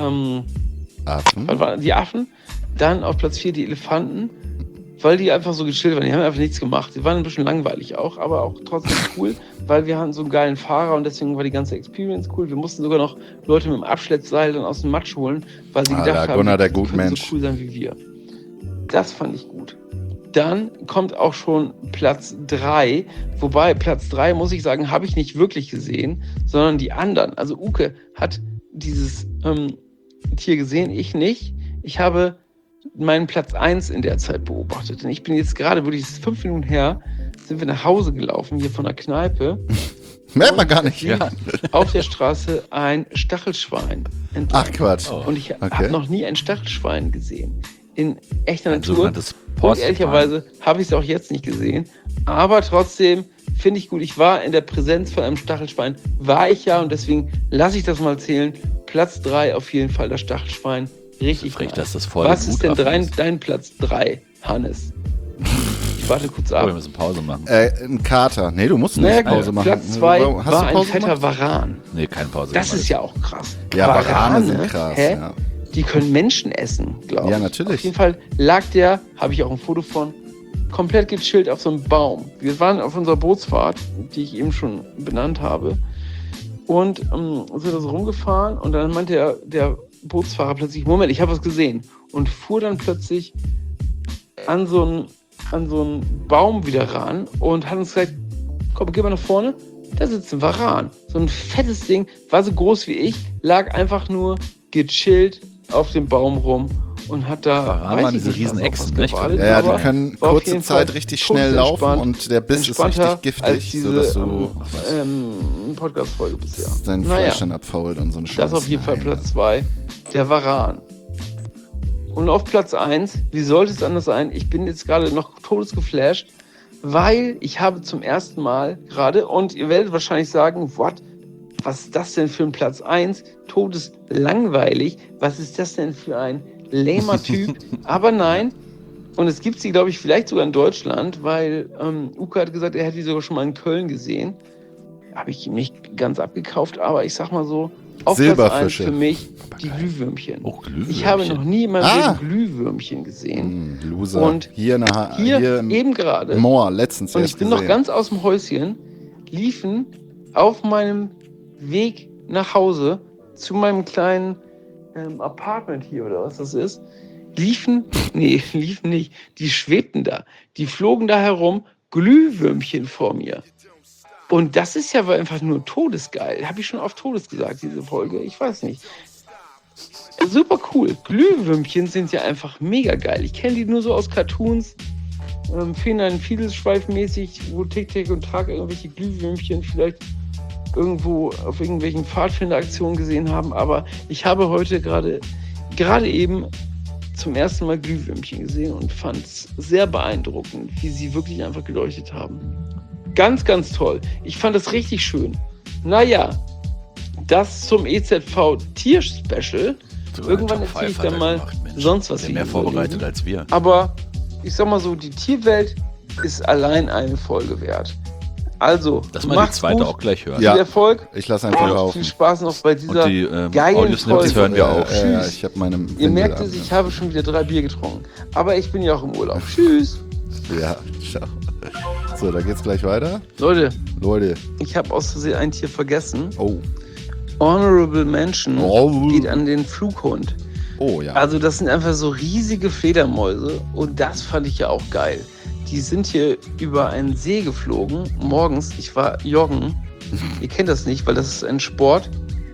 Affen? was waren die Affen, dann auf Platz 4 die Elefanten, weil die einfach so gechillt waren. Die haben einfach nichts gemacht. Die waren ein bisschen langweilig auch, aber auch trotzdem cool, weil wir hatten so einen geilen Fahrer und deswegen war die ganze Experience cool. Wir mussten sogar noch Leute mit dem Abschleppseil dann aus dem Matsch holen, weil sie gedacht haben, Gunnar, der die können Gutmensch. so cool sein wie wir. Das fand ich gut. Dann kommt auch schon Platz 3, wobei Platz 3, muss ich sagen, habe ich nicht wirklich gesehen, sondern die anderen. Also Uke hat dieses Tier gesehen, ich nicht. Ich habe meinen Platz 1 in der Zeit beobachtet. Denn ich bin jetzt gerade, wirklich 5 Minuten her, sind wir nach Hause gelaufen, hier von der Kneipe. Merkt man gar nicht. Ja. Auf der Straße ein Stachelschwein entlang. Ach Quatsch. Und ich Okay. habe noch nie ein Stachelschwein gesehen. In echter Ein Natur. sogenanntes Und Porcupine. ehrlicherweise habe ich es auch jetzt nicht gesehen. Aber trotzdem finde ich gut. Ich war in der Präsenz von einem Stachelschwein. War ich ja. Und deswegen lasse ich das mal zählen. Platz 3 auf jeden Fall das Stachelschwein. Richtig Frech, nice. dass das voll Was ist denn Gutachten ist. dein Platz 3, Hannes? Ich warte kurz Oh, wir ab. müssen Pause machen. Ein Kater. Nee, du musst nicht Naja, Pause machen. Platz 2 Hast du war ein Pause fetter gemacht? Varan. Nee, keine Pause. Das ist ja auch krass. Ja, Warane sind krass. Hä? Ja. Die können Menschen essen, glaube ich. Ja, natürlich. Auf jeden Fall lag der, habe ich auch ein Foto von, komplett gechillt auf so einem Baum. Wir waren auf unserer Bootsfahrt, die ich eben schon benannt habe. Und sind da so rumgefahren und dann meinte der Bootsfahrer plötzlich, Moment, ich habe was gesehen. Und fuhr dann plötzlich an so einen Baum wieder ran und hat uns gesagt, komm, geh mal nach vorne. Da sitzt ein Varan. So ein fettes Ding, war so groß wie ich, lag einfach nur gechillt auf dem Baum rum und hat da, Varan waren diese riesen Echsen, nicht? gewartet, Ja, aber die können war auf kurze jeden Zeit Fall richtig schnell laufen todesentspannt, und der Biss ist entspannter richtig als giftig, diese sodass du Podcast-Folge bisher. dein Fleisch dann abfault und so ein Scheiß. Das auf jeden Fall Nein. Platz 2, der Varan. Und auf Platz 1, wie sollte es anders sein? Ich bin jetzt gerade noch todesgeflasht, weil ich habe zum ersten Mal gerade, und ihr werdet wahrscheinlich sagen, what? Was ist das denn für ein Platz 1? Todeslangweilig. Was ist das denn für ein lamer Typ? Aber nein. Und es gibt sie, glaube ich, vielleicht sogar in Deutschland, weil Uke hat gesagt, er hätte die sogar schon mal in Köln gesehen. Habe ich ihm nicht ganz abgekauft, aber ich sag mal so, auf Platz 1 Silberfische. für mich die Glühwürmchen. Oh, Glühwürmchen. Ich habe noch nie in meinem Leben Glühwürmchen gesehen. Loser. Und hier im eben gerade. Moor, letztens Und erst ich bin gesehen. noch ganz aus dem Häuschen, liefen auf meinem Weg nach Hause zu meinem kleinen Apartment hier oder was das ist, liefen nicht, die schwebten da, die flogen da herum, Glühwürmchen vor mir. Und das ist ja einfach nur todesgeil. Habe ich schon oft Todes gesagt, diese Folge? Ich weiß nicht. Super cool. Glühwürmchen sind ja einfach mega geil. Ich kenne die nur so aus Cartoons. Federn Fiedelschweif-mäßig, wo Tick-Tick und Track irgendwelche Glühwürmchen vielleicht irgendwo auf irgendwelchen Pfadfinderaktionen gesehen haben. Aber ich habe heute gerade eben zum ersten Mal Glühwürmchen gesehen und fand es sehr beeindruckend, wie sie wirklich einfach geleuchtet haben. Ganz, ganz toll. Ich fand es richtig schön. Naja, das zum EZV-Tier-Special. Irgendwann erzähle ich dann mal sonst was. Mehr vorbereitet als wir. Aber ich sag mal so, die Tierwelt ist allein eine Folge wert. Also, Dass man die macht's zweite gut, auch gleich hört. Ja. viel Erfolg Ich lasse einfach und laufen. viel Spaß noch bei dieser Und die geilen Audiosnips Folge. hören wir auch. Tschüss. Ich habe meine Ihr Windel merkt an. es, ich habe schon wieder 3 Bier getrunken. Aber ich bin ja auch im Urlaub. Tschüss. Ja, ciao. So, da geht's gleich weiter. Leute, Leute. ich habe aus Versehen ein Tier vergessen. Oh. Honorable Mention Oh. geht an den Flughund. Oh ja. Also das sind einfach so riesige Fledermäuse und das fand ich ja auch geil. Die sind hier über einen See geflogen, morgens, ich war joggen, ihr kennt das nicht, weil das ist ein Sport,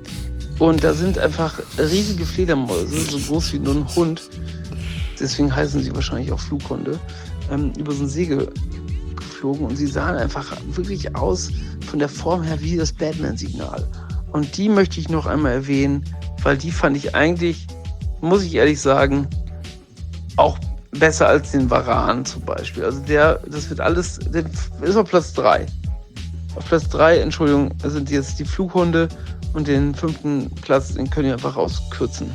Und da sind einfach riesige Fledermäuse, so groß wie nur ein Hund. Deswegen heißen sie wahrscheinlich auch Flughunde. Über so einen See geflogen und sie sahen einfach wirklich aus von der Form her wie das Batman-Signal. Und die möchte ich noch einmal erwähnen, weil die fand ich eigentlich, muss ich ehrlich sagen, auch besser als den Varan zum Beispiel. Also das wird alles, der ist auf Platz 3. Auf Platz 3, Entschuldigung, sind jetzt die Flughunde und den 5. Platz, den können wir einfach rauskürzen.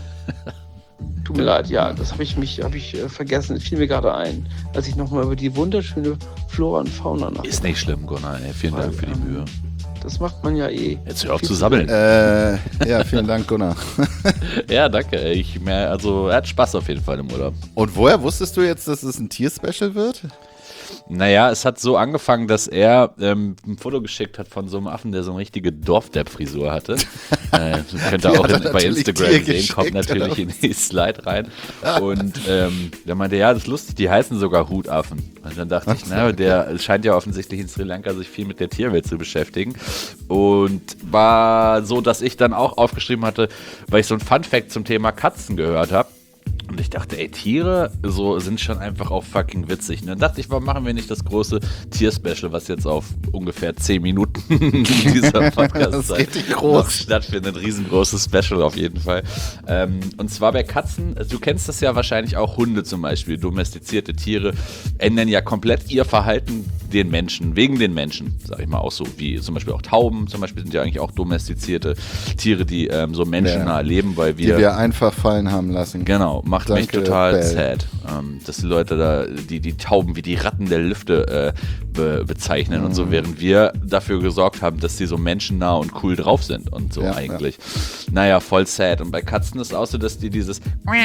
Tut mir leid, ja, das habe ich vergessen. Das fiel mir gerade ein, als ich nochmal über die wunderschöne Flora und Fauna nachdenke. Ist nicht schlimm, Gunnar. Ey, vielen Dank für die Mühe. Das macht man ja eh. Jetzt hör auf zu sammeln. Ja, vielen Dank, Gunnar. Ja, danke. Er hat Spaß auf jeden Fall im Urlaub. Und woher wusstest du jetzt, dass es ein Tierspecial wird? Naja, es hat so angefangen, dass er ein Foto geschickt hat von so einem Affen, der so eine richtige Dorfdepp-Frisur hatte. Könnt ihr auch bei Instagram sehen, kommt natürlich in die Slide rein. Und der meinte, ja, das ist lustig, die heißen sogar Hutaffen. Und dann dachte ich, der scheint ja offensichtlich in Sri Lanka sich viel mit der Tierwelt zu beschäftigen. Und war so, dass ich dann auch aufgeschrieben hatte, weil ich so ein Funfact zum Thema Katzen gehört habe. Und ich dachte, ey, Tiere so sind schon einfach auch fucking witzig. Und dann dachte ich, warum machen wir nicht das große Tier-Special, was jetzt auf ungefähr 10 Minuten dieser Podcast-Zeit noch stattfindet. Riesengroßes Special auf jeden Fall. Und zwar bei Katzen, du kennst das ja wahrscheinlich auch, Hunde zum Beispiel, domestizierte Tiere ändern ja komplett ihr Verhalten den Menschen, wegen den Menschen, sag ich mal auch so, wie zum Beispiel auch Tauben, zum Beispiel sind ja eigentlich auch domestizierte Tiere, die so menschennah leben, weil die wir einfach fallen haben lassen. Genau, macht mich total sad, dass die Leute da die Tauben wie die Ratten der Lüfte bezeichnen und so, während wir dafür gesorgt haben, dass sie so menschennah und cool drauf sind und so eigentlich. Ja. Naja, voll sad. Und bei Katzen ist es auch so, dass die dieses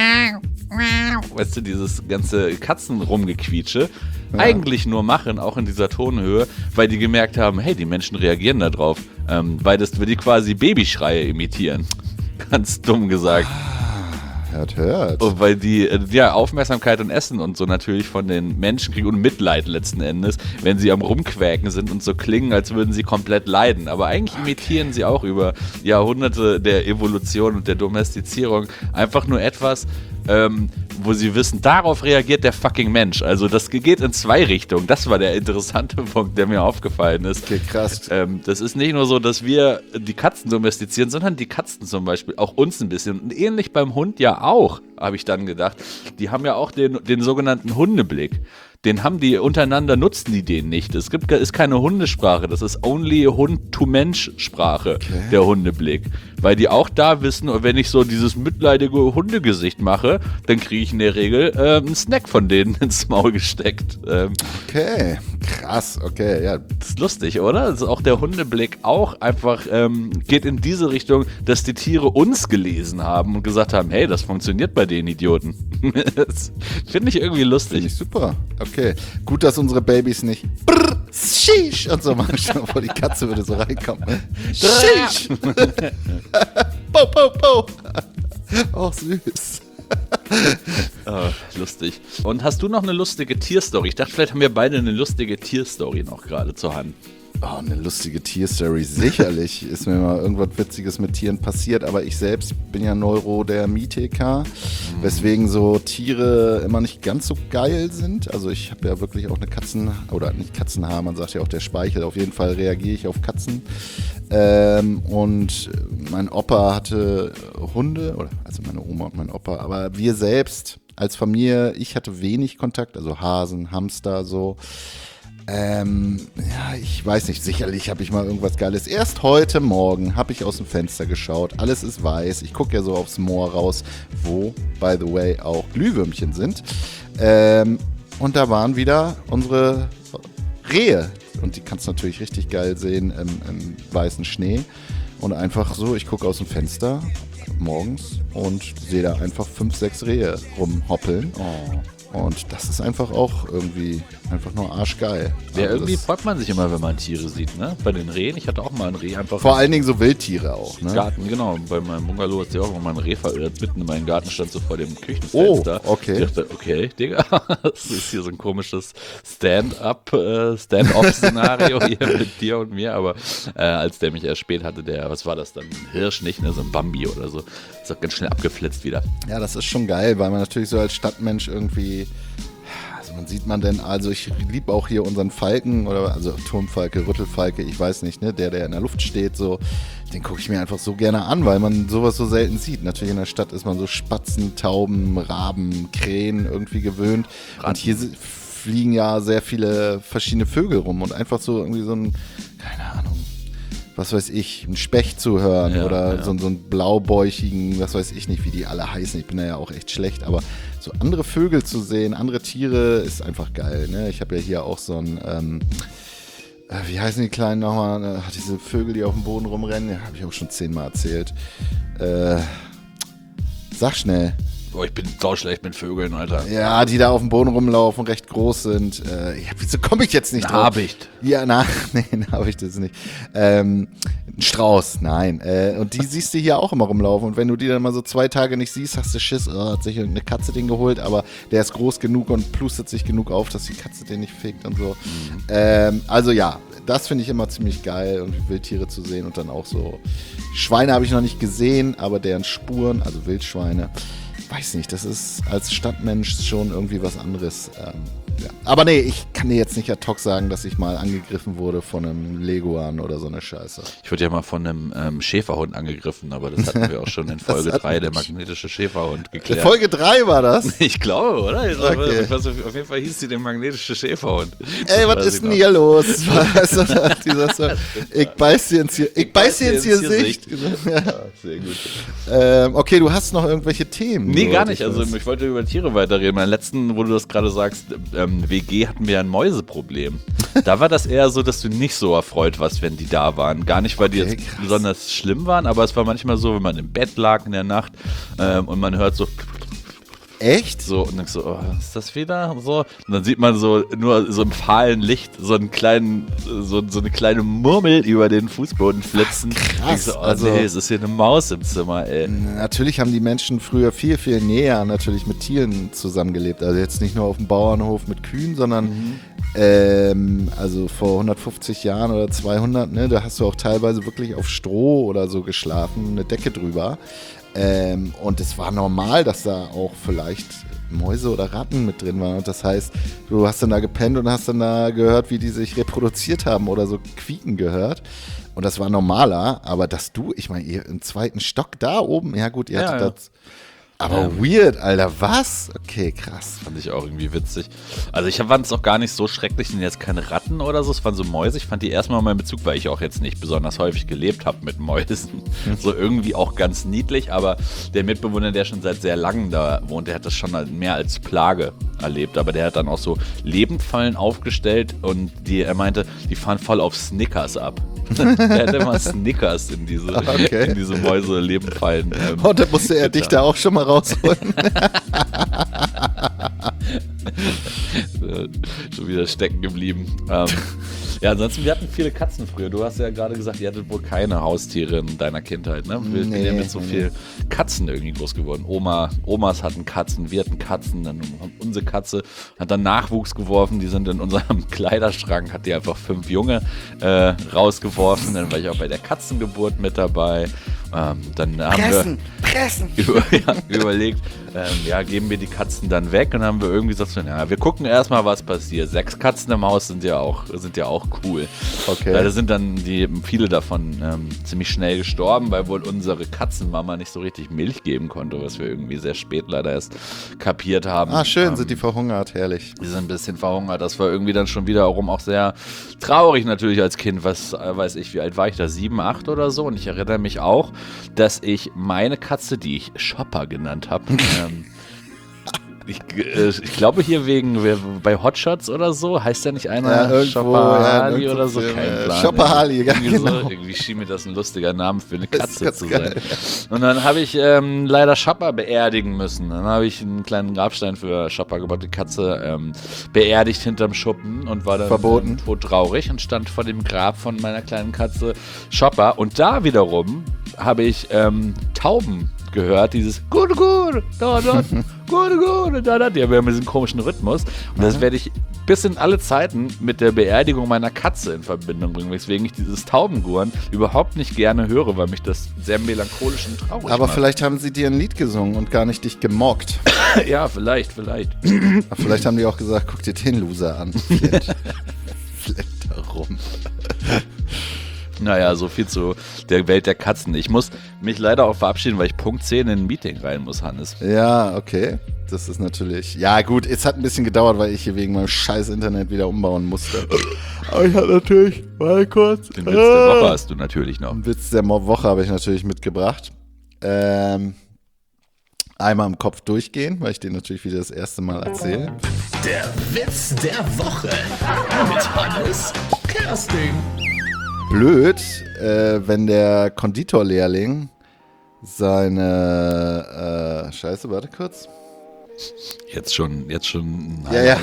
dieses ganze Katzenrumgequietsche eigentlich nur machen, auch in dieser Tonhöhe, weil die gemerkt haben, hey, die Menschen reagieren da drauf, weil die quasi Babyschreie imitieren. Ganz dumm gesagt. Hört. Und weil die Aufmerksamkeit und Essen und so natürlich von den Menschen kriegen und Mitleid letzten Endes, wenn sie am Rumquäken sind und so klingen, als würden sie komplett leiden. Aber eigentlich imitieren sie auch über Jahrhunderte der Evolution und der Domestizierung einfach nur etwas, wo sie wissen, darauf reagiert der fucking Mensch. Also das geht in 2 Richtungen. Das war der interessante Punkt, der mir aufgefallen ist. Okay, krass. Das ist nicht nur so, dass wir die Katzen domestizieren, sondern die Katzen zum Beispiel auch uns ein bisschen. Und ähnlich beim Hund ja auch, habe ich dann gedacht. Die haben ja auch den sogenannten Hundeblick. Den haben die untereinander, nutzen die den nicht. Es ist keine Hundesprache, das ist only Hund-to-Mensch-Sprache, der Hundeblick. Weil die auch da wissen, wenn ich so dieses mitleidige Hundegesicht mache, dann kriege ich in der Regel einen Snack von denen ins Maul gesteckt. Okay, krass, okay, ja. Das ist lustig, oder? Also auch der Hundeblick auch einfach geht in diese Richtung, dass die Tiere uns gelesen haben und gesagt haben, hey, das funktioniert bei den Idioten. Das finde ich irgendwie lustig. Finde ich super. Okay, gut, dass unsere Babys nicht Sheesh und so machen. Stell dir vor, die Katze würde so reinkommen. Sheesh. Po, po, po. Auch süß. Lustig. Und hast du noch eine lustige Tierstory? Ich dachte, vielleicht haben wir beide eine lustige Tierstory noch gerade zur Hand. Oh, eine lustige Tierstory. Sicherlich ist mir mal irgendwas Witziges mit Tieren passiert, aber ich selbst bin ja Neurodermitiker, weswegen so Tiere immer nicht ganz so geil sind. Also ich habe ja wirklich auch eine nicht Katzenhaar, man sagt ja auch der Speichel. Auf jeden Fall reagiere ich auf Katzen. Und mein Opa hatte Hunde, also meine Oma und mein Opa, aber wir selbst als Familie, ich hatte wenig Kontakt, also Hasen, Hamster, so. Ich weiß nicht, sicherlich habe ich mal irgendwas Geiles. Erst heute Morgen habe ich aus dem Fenster geschaut, alles ist weiß, ich gucke ja so aufs Moor raus, wo, by the way, auch Glühwürmchen sind. Und da waren wieder unsere Rehe. Und die kannst du natürlich richtig geil sehen im weißen Schnee. Und einfach so, ich gucke aus dem Fenster morgens und sehe da einfach 5, 6 Rehe rumhoppeln. Oh. Und das ist einfach auch irgendwie Einfach nur arschgeil. Ja, Also irgendwie das- freut man sich immer, wenn man Tiere sieht, ne? Bei den Rehen, ich hatte auch mal ein Reh einfach Vor allen Dingen so Wildtiere auch, im ne? Garten, genau. Bei meinem Bungalow ist ja auch mal ein Reh verirrt. Mitten in meinem Garten stand so vor dem Oh, Küchenfenster. okay. Ich dachte, okay, Digga, das ist hier so ein komisches Stand-off-Szenario hier mit dir und mir. Aber als der mich erspäht hatte, was war das dann? Ein Hirsch, nicht, ne? So ein Bambi oder so. Ist auch ganz schnell abgeflitzt wieder. Ja, das ist schon geil, weil man natürlich so als Stadtmensch irgendwie, also man denn, also ich liebe auch hier unseren Falken, oder also Turmfalke, Rüttelfalke, ich weiß nicht, ne, der in der Luft steht, so, den gucke ich mir einfach so gerne an, weil man sowas so selten sieht. Natürlich in der Stadt ist man so Spatzen, Tauben, Raben, Krähen irgendwie gewöhnt. Und hier fliegen ja sehr viele verschiedene Vögel rum und einfach so irgendwie so ein, keine Ahnung, was weiß ich, einen Specht zu hören Ja, oder ja. so einen blaubäuchigen, was weiß ich nicht, wie die alle heißen. Ich bin da ja auch echt schlecht, aber so andere Vögel zu sehen, andere Tiere ist einfach geil. Ne? Ich habe ja hier auch so ein, wie heißen die Kleinen nochmal? Diese Vögel, die auf dem Boden rumrennen, ja, habe ich auch schon 10-mal erzählt. Sag schnell. Oh, ich bin sauschlecht mit Vögeln, Alter. Ja, die da auf dem Boden rumlaufen, recht groß sind. Ja, wieso komme ich jetzt nicht Ein drauf? Habicht. Ja, nee, habe ich das nicht. Ein Strauß, nein. Und die siehst du hier auch immer rumlaufen. Und wenn du die dann mal so 2 Tage nicht siehst, hast du Schiss, hat sich irgendeine Katze den geholt, aber der ist groß genug und plustet sich genug auf, dass die Katze den nicht fickt und so. Also ja, das finde ich immer ziemlich geil, irgendwie Wildtiere zu sehen und dann auch so. Schweine habe ich noch nicht gesehen, aber deren Spuren, also Wildschweine, weiß nicht, das ist als Stadtmensch schon irgendwie was anderes. Ja. Aber nee, ich kann dir jetzt nicht ad hoc sagen, dass ich mal angegriffen wurde von einem Leguan oder so eine Scheiße. Ich wurde ja mal von einem Schäferhund angegriffen, aber das hatten wir auch schon in Folge 3, der magnetische Schäferhund, geklärt. Folge 3 war das? Ich glaube, oder? Okay. Ich weiß, auf jeden Fall hieß sie der magnetische Schäferhund. Ey, was ist denn hier los? Weißt du, dieser so, ich beiß dir ins Gesicht. Ja, sehr gut. Okay, du hast noch irgendwelche Themen? Nee, so, gar nicht. ich Also weiß. ich wollte über Tiere weiterreden. Beim letzten, wo du das gerade sagst, WG hatten wir ja ein Mäuseproblem. Da war das eher so, dass du nicht so erfreut warst, wenn die da waren. Gar nicht, weil die Okay, jetzt krass. besonders schlimm waren, aber es war manchmal so, wenn man im Bett lag in der Nacht und man hört so Echt? so und denkst so, oh, ist das wieder so? Und dann sieht man so nur so im fahlen Licht so eine kleine Murmel über den Fußboden flitzen. krass, Denkst so, oh, also- nee, es ist hier eine Maus im Zimmer, ey. Natürlich haben die Menschen früher viel, viel näher natürlich mit Tieren zusammengelebt. Also jetzt nicht nur auf dem Bauernhof mit Kühen, sondern also vor 150 Jahren oder 200, ne, da hast du auch teilweise wirklich auf Stroh oder so geschlafen, eine Decke drüber. Und es war normal, dass da auch vielleicht Mäuse oder Ratten mit drin waren. Und das heißt, du hast dann da gepennt und hast dann da gehört, wie die sich reproduziert haben oder so quieken gehört. Und das war normaler, aber dass du, ich meine, ihr im 2. Stock da oben, ja gut, ihr hattet ja. das. Aber weird, Alter, was? Okay, krass. Fand ich auch irgendwie witzig. Also ich fand es auch gar nicht so schrecklich, sind jetzt keine Ratten oder so, es waren so Mäuse. Ich fand die erstmal mein Bezug, weil ich auch jetzt nicht besonders häufig gelebt habe mit Mäusen. So irgendwie auch ganz niedlich, aber der Mitbewohner, der schon seit sehr langem da wohnt, der hat das schon mehr als Plage erlebt. Aber der hat dann auch so Lebendfallen aufgestellt und er meinte, die fahren voll auf Snickers ab. Der hat immer Snickers in diese Mäuse-Lebendfallen. Und dann musste er dich da auch schon mal rausholen. Schon wieder stecken geblieben. Ja, ansonsten, wir hatten viele Katzen früher. Du hast ja gerade gesagt, ihr hattet wohl keine Haustiere in deiner Kindheit, ne? Wir sind ja mit so viel Katzen irgendwie groß geworden. Omas hatten Katzen, wir hatten Katzen, dann unsere Katze hat dann Nachwuchs geworfen, die sind in unserem Kleiderschrank, hat die einfach 5 Junge rausgeworfen, dann war ich auch bei der Katzengeburt mit dabei. Dann haben wir überlegt, geben wir die Katzen dann weg und haben wir irgendwie gesagt, wir gucken erstmal, was passiert. 6 Katzen im Haus sind ja auch cool. Okay. Leider sind dann viele davon ziemlich schnell gestorben, weil wohl unsere Katzenmama nicht so richtig Milch geben konnte, was wir irgendwie sehr spät leider erst kapiert haben. Ah, schön, sind die verhungert, herrlich. Die sind ein bisschen verhungert. Das war irgendwie dann schon wiederum auch sehr traurig natürlich als Kind. Was weiß ich, wie alt war ich da? 7, 8 oder so. Und ich erinnere mich auch, dass ich meine Katze, die ich Shopper genannt habe, Ich glaube hier bei Hotshots oder so, heißt ja nicht einer irgendwo, Shopper Harley irgendwo oder so, Film, kein Plan. Shopper Harley, ja, irgendwie genau. So, irgendwie schien mir das ein lustiger Name für eine Das Katze ist zu ganz geil. sein. Und dann habe ich leider Shopper beerdigen müssen. Dann habe ich einen kleinen Grabstein für Shopper gebaut, die Katze beerdigt hinterm Schuppen und war dann Verboten. todtraurig und stand vor dem Grab von meiner kleinen Katze Shopper. Und da wiederum habe ich Tauben gehört, dieses Gute, Gute, da, da, Gute, Gute, da, da. Die haben ja diesen komischen Rhythmus. Und das werde ich bis in alle Zeiten mit der Beerdigung meiner Katze in Verbindung bringen, weswegen ich dieses Taubenguren überhaupt nicht gerne höre, weil mich das sehr melancholisch und traurig Aber macht. vielleicht haben sie dir ein Lied gesungen und gar nicht dich gemockt. Ja, vielleicht. Vielleicht haben die auch gesagt, guck dir den Loser an. Flirt da rum. Naja, so viel zu der Welt der Katzen. Ich muss mich leider auch verabschieden, weil ich Punkt 10 in ein Meeting rein muss, Hannes. Ja, okay. Das ist natürlich... Ja gut, es hat ein bisschen gedauert, weil ich hier wegen meinem scheiß Internet wieder umbauen musste. Aber ich hatte natürlich... Mal kurz... Den Witz der Woche hast du natürlich noch. Den Witz der Woche habe ich natürlich mitgebracht. Einmal im Kopf durchgehen, weil ich den natürlich wieder das erste Mal erzähle. Der Witz der Woche mit Hannes Kersting. Blöd, wenn der Konditorlehrling seine Scheiße, warte kurz. Jetzt schon. Ja.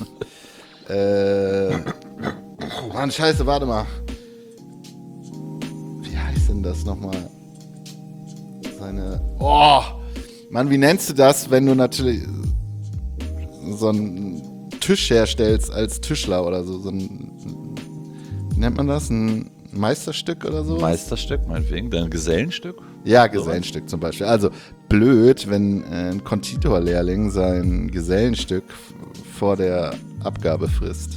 Mann, Scheiße, warte mal. Wie heißt denn das nochmal? Mann, wie nennst du das, wenn du natürlich so einen Tisch herstellst als Tischler oder so? Wie nennt man das? Ein Meisterstück oder so? Meisterstück, meinetwegen. Dein Gesellenstück? Ja, Gesellenstück zum Beispiel. Also blöd, wenn ein Konditorlehrling sein Gesellenstück vor der Abgabe frisst.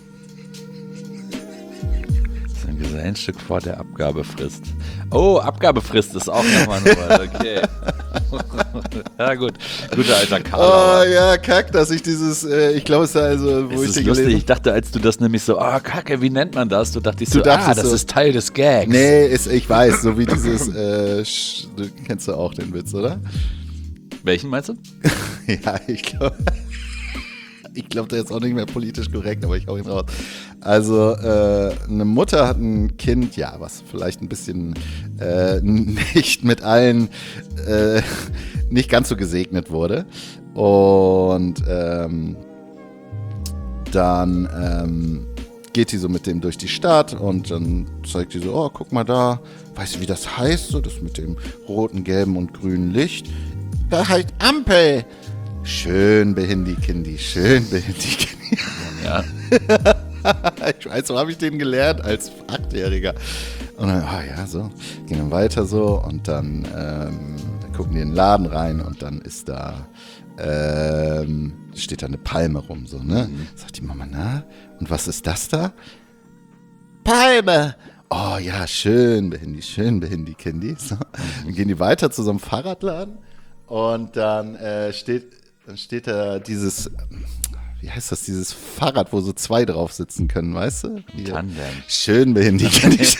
Ein Gesellenstück vor der Abgabefrist. Oh, Abgabefrist ist auch nochmal eine Weile. Okay. Ja, gut. Guter alter Karl. Oh ja, kack, dass ich dieses, ich glaube, es ist also, wo Es ich ist den lustig. gelesen Ich dachte, als du das nämlich so, Kacke, wie nennt man das? Du dachtest so, dachtest das so, ist Teil des Gags. Nee, ich weiß, so wie dieses, du kennst du auch den Witz, oder? Welchen meinst du? Ja, ich glaube, der ist auch nicht mehr politisch korrekt, aber ich hau ihn raus. Also, eine Mutter hat ein Kind, ja, was vielleicht ein bisschen nicht mit allen, nicht ganz so gesegnet wurde. Und dann geht die so mit dem durch die Stadt und dann zeigt die so, oh, guck mal da, weißt du, wie das heißt, so das mit dem roten, gelben und grünen Licht? Das heißt Ampel. Schön behindi-kindi, schön behindi-kindi. Ja. Ich weiß, so habe ich den gelernt als 8-Jähriger. Und dann, ja, so, gehen dann weiter so und dann gucken die in den Laden rein und dann ist da, steht da eine Palme rum, so, ne? Sagt die Mama, na, und was ist das da? Palme! Oh ja, schön behindi-kindi. So. Dann gehen die weiter zu so einem Fahrradladen und dann steht da dieses, wie heißt das, dieses Fahrrad, wo so 2 drauf sitzen können, weißt du? Hier. Tandem. Schön behindert.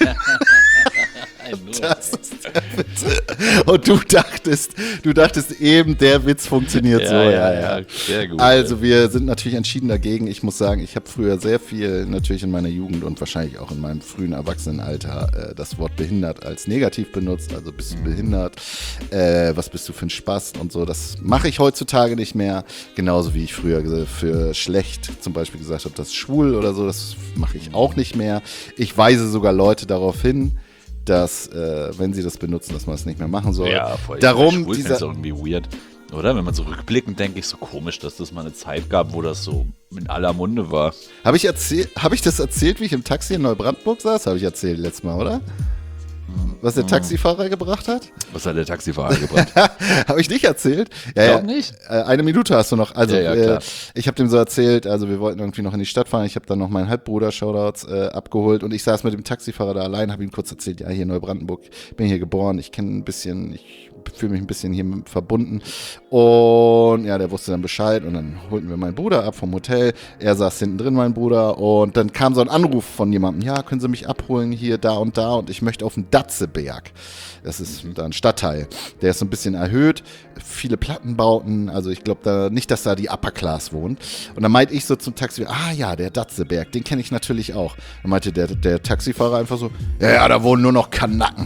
Das ist der Witz. Und du dachtest eben, der Witz funktioniert so. Ja. Sehr gut. Also wir sind natürlich entschieden dagegen. Ich muss sagen, ich habe früher sehr viel natürlich in meiner Jugend und wahrscheinlich auch in meinem frühen Erwachsenenalter das Wort behindert als negativ benutzt. Also bist du behindert? Was bist du für ein Spast und so. Das mache ich heutzutage nicht mehr. Genauso wie ich früher für schlecht zum Beispiel gesagt habe, das ist schwul oder so. Das mache ich auch nicht mehr. Ich weise sogar Leute darauf hin, dass, wenn sie das benutzen, dass man es nicht mehr machen soll. Ja, voll. Darum Das ist irgendwie weird, oder? Wenn man so rückblickend denke ich so komisch, dass das mal eine Zeit gab, wo das so in aller Munde war. Habe ich das erzählt, wie ich im Taxi in Neubrandenburg saß? Habe ich erzählt letztes Mal, oder? Was der Taxifahrer gebracht hat? Was hat der Taxifahrer gebracht? Habe ich nicht erzählt? Glaub nicht. 1 Minute hast du noch. Also Ja, klar. ich habe dem so erzählt, also wir wollten irgendwie noch in die Stadt fahren. Ich habe dann noch meinen Halbbruder, Shoutouts, abgeholt und ich saß mit dem Taxifahrer da allein, habe ihm kurz erzählt, ja, hier in Neubrandenburg, bin hier geboren, ich kenne ein bisschen, ich fühle mich ein bisschen hier verbunden. Und ja, der wusste dann Bescheid und dann holten wir meinen Bruder ab vom Hotel. Er saß hinten drin, mein Bruder, und dann kam so ein Anruf von jemandem. Ja, können Sie mich abholen hier, da und ich möchte auf den Datzeberg. Das ist da ein Stadtteil. Der ist so ein bisschen erhöht, viele Plattenbauten, also ich glaube da nicht, dass da die Upper Class wohnt. Und dann meinte ich so zum Taxi, ja, der Datzeberg, den kenne ich natürlich auch. Dann meinte der Taxifahrer einfach so, ja, da wohnen nur noch Kanaken.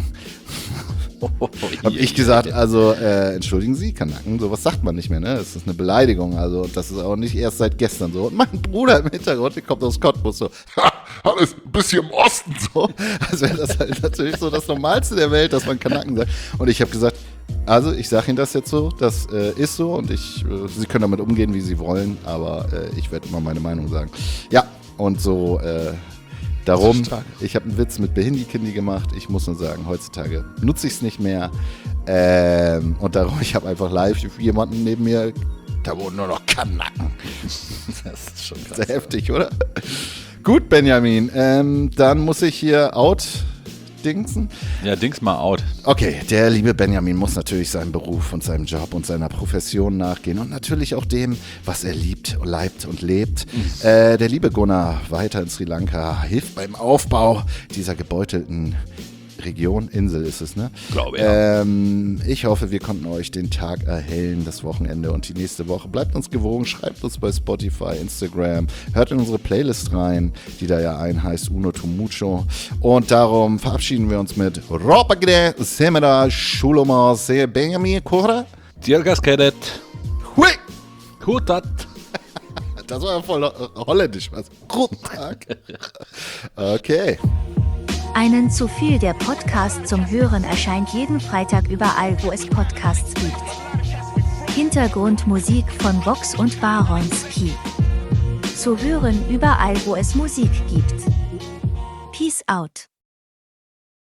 Hab ich gesagt, also entschuldigen Sie, Kanaken, sowas sagt man nicht mehr, ne? Das ist eine Beleidigung, also das ist auch nicht erst seit gestern so. Und mein Bruder im Hintergrund, der kommt aus Cottbus so, alles ein bisschen im Osten so. Also wäre das halt natürlich so das Normalste der Welt, dass man Kanaken sagt. Und ich habe gesagt, also ich sage Ihnen das jetzt so, das ist so und Sie können damit umgehen, wie Sie wollen, aber ich werde immer meine Meinung sagen. Ja, und so darum, ich habe einen Witz mit Behindi-Kindi gemacht. Ich muss nur sagen, heutzutage nutze ich es nicht mehr. Und darum, ich habe einfach live jemanden neben mir, da wohnen nur noch Kanaken. Das ist schon sehr heftig, oder? Gut, Benjamin, dann muss ich hier dingsen. Ja, dings mal out. Okay, der liebe Benjamin muss natürlich seinem Beruf und seinem Job und seiner Profession nachgehen und natürlich auch dem, was er liebt, leibt und lebt. Der liebe Gunnar weiter in Sri Lanka hilft beim Aufbau dieser gebeutelten Region, Insel ist es, ne? Glaube, ja. Ich hoffe, wir konnten euch den Tag erhellen, das Wochenende und die nächste Woche. Bleibt uns gewogen, schreibt uns bei Spotify, Instagram, hört in unsere Playlist rein, die da ja heißt Uno to Mucho. Und darum verabschieden wir uns mit Ropagre, Semera, Shuloma, Se Benjamin, Kora. Tiergas Kedet. Hui! Kutat. Das war ja voll holländisch, was? Guten Tag. Okay. Einen zu viel, der Podcast zum Hören erscheint jeden Freitag überall, wo es Podcasts gibt. Hintergrundmusik von Vox und Baronski. Zu hören überall, wo es Musik gibt. Peace out.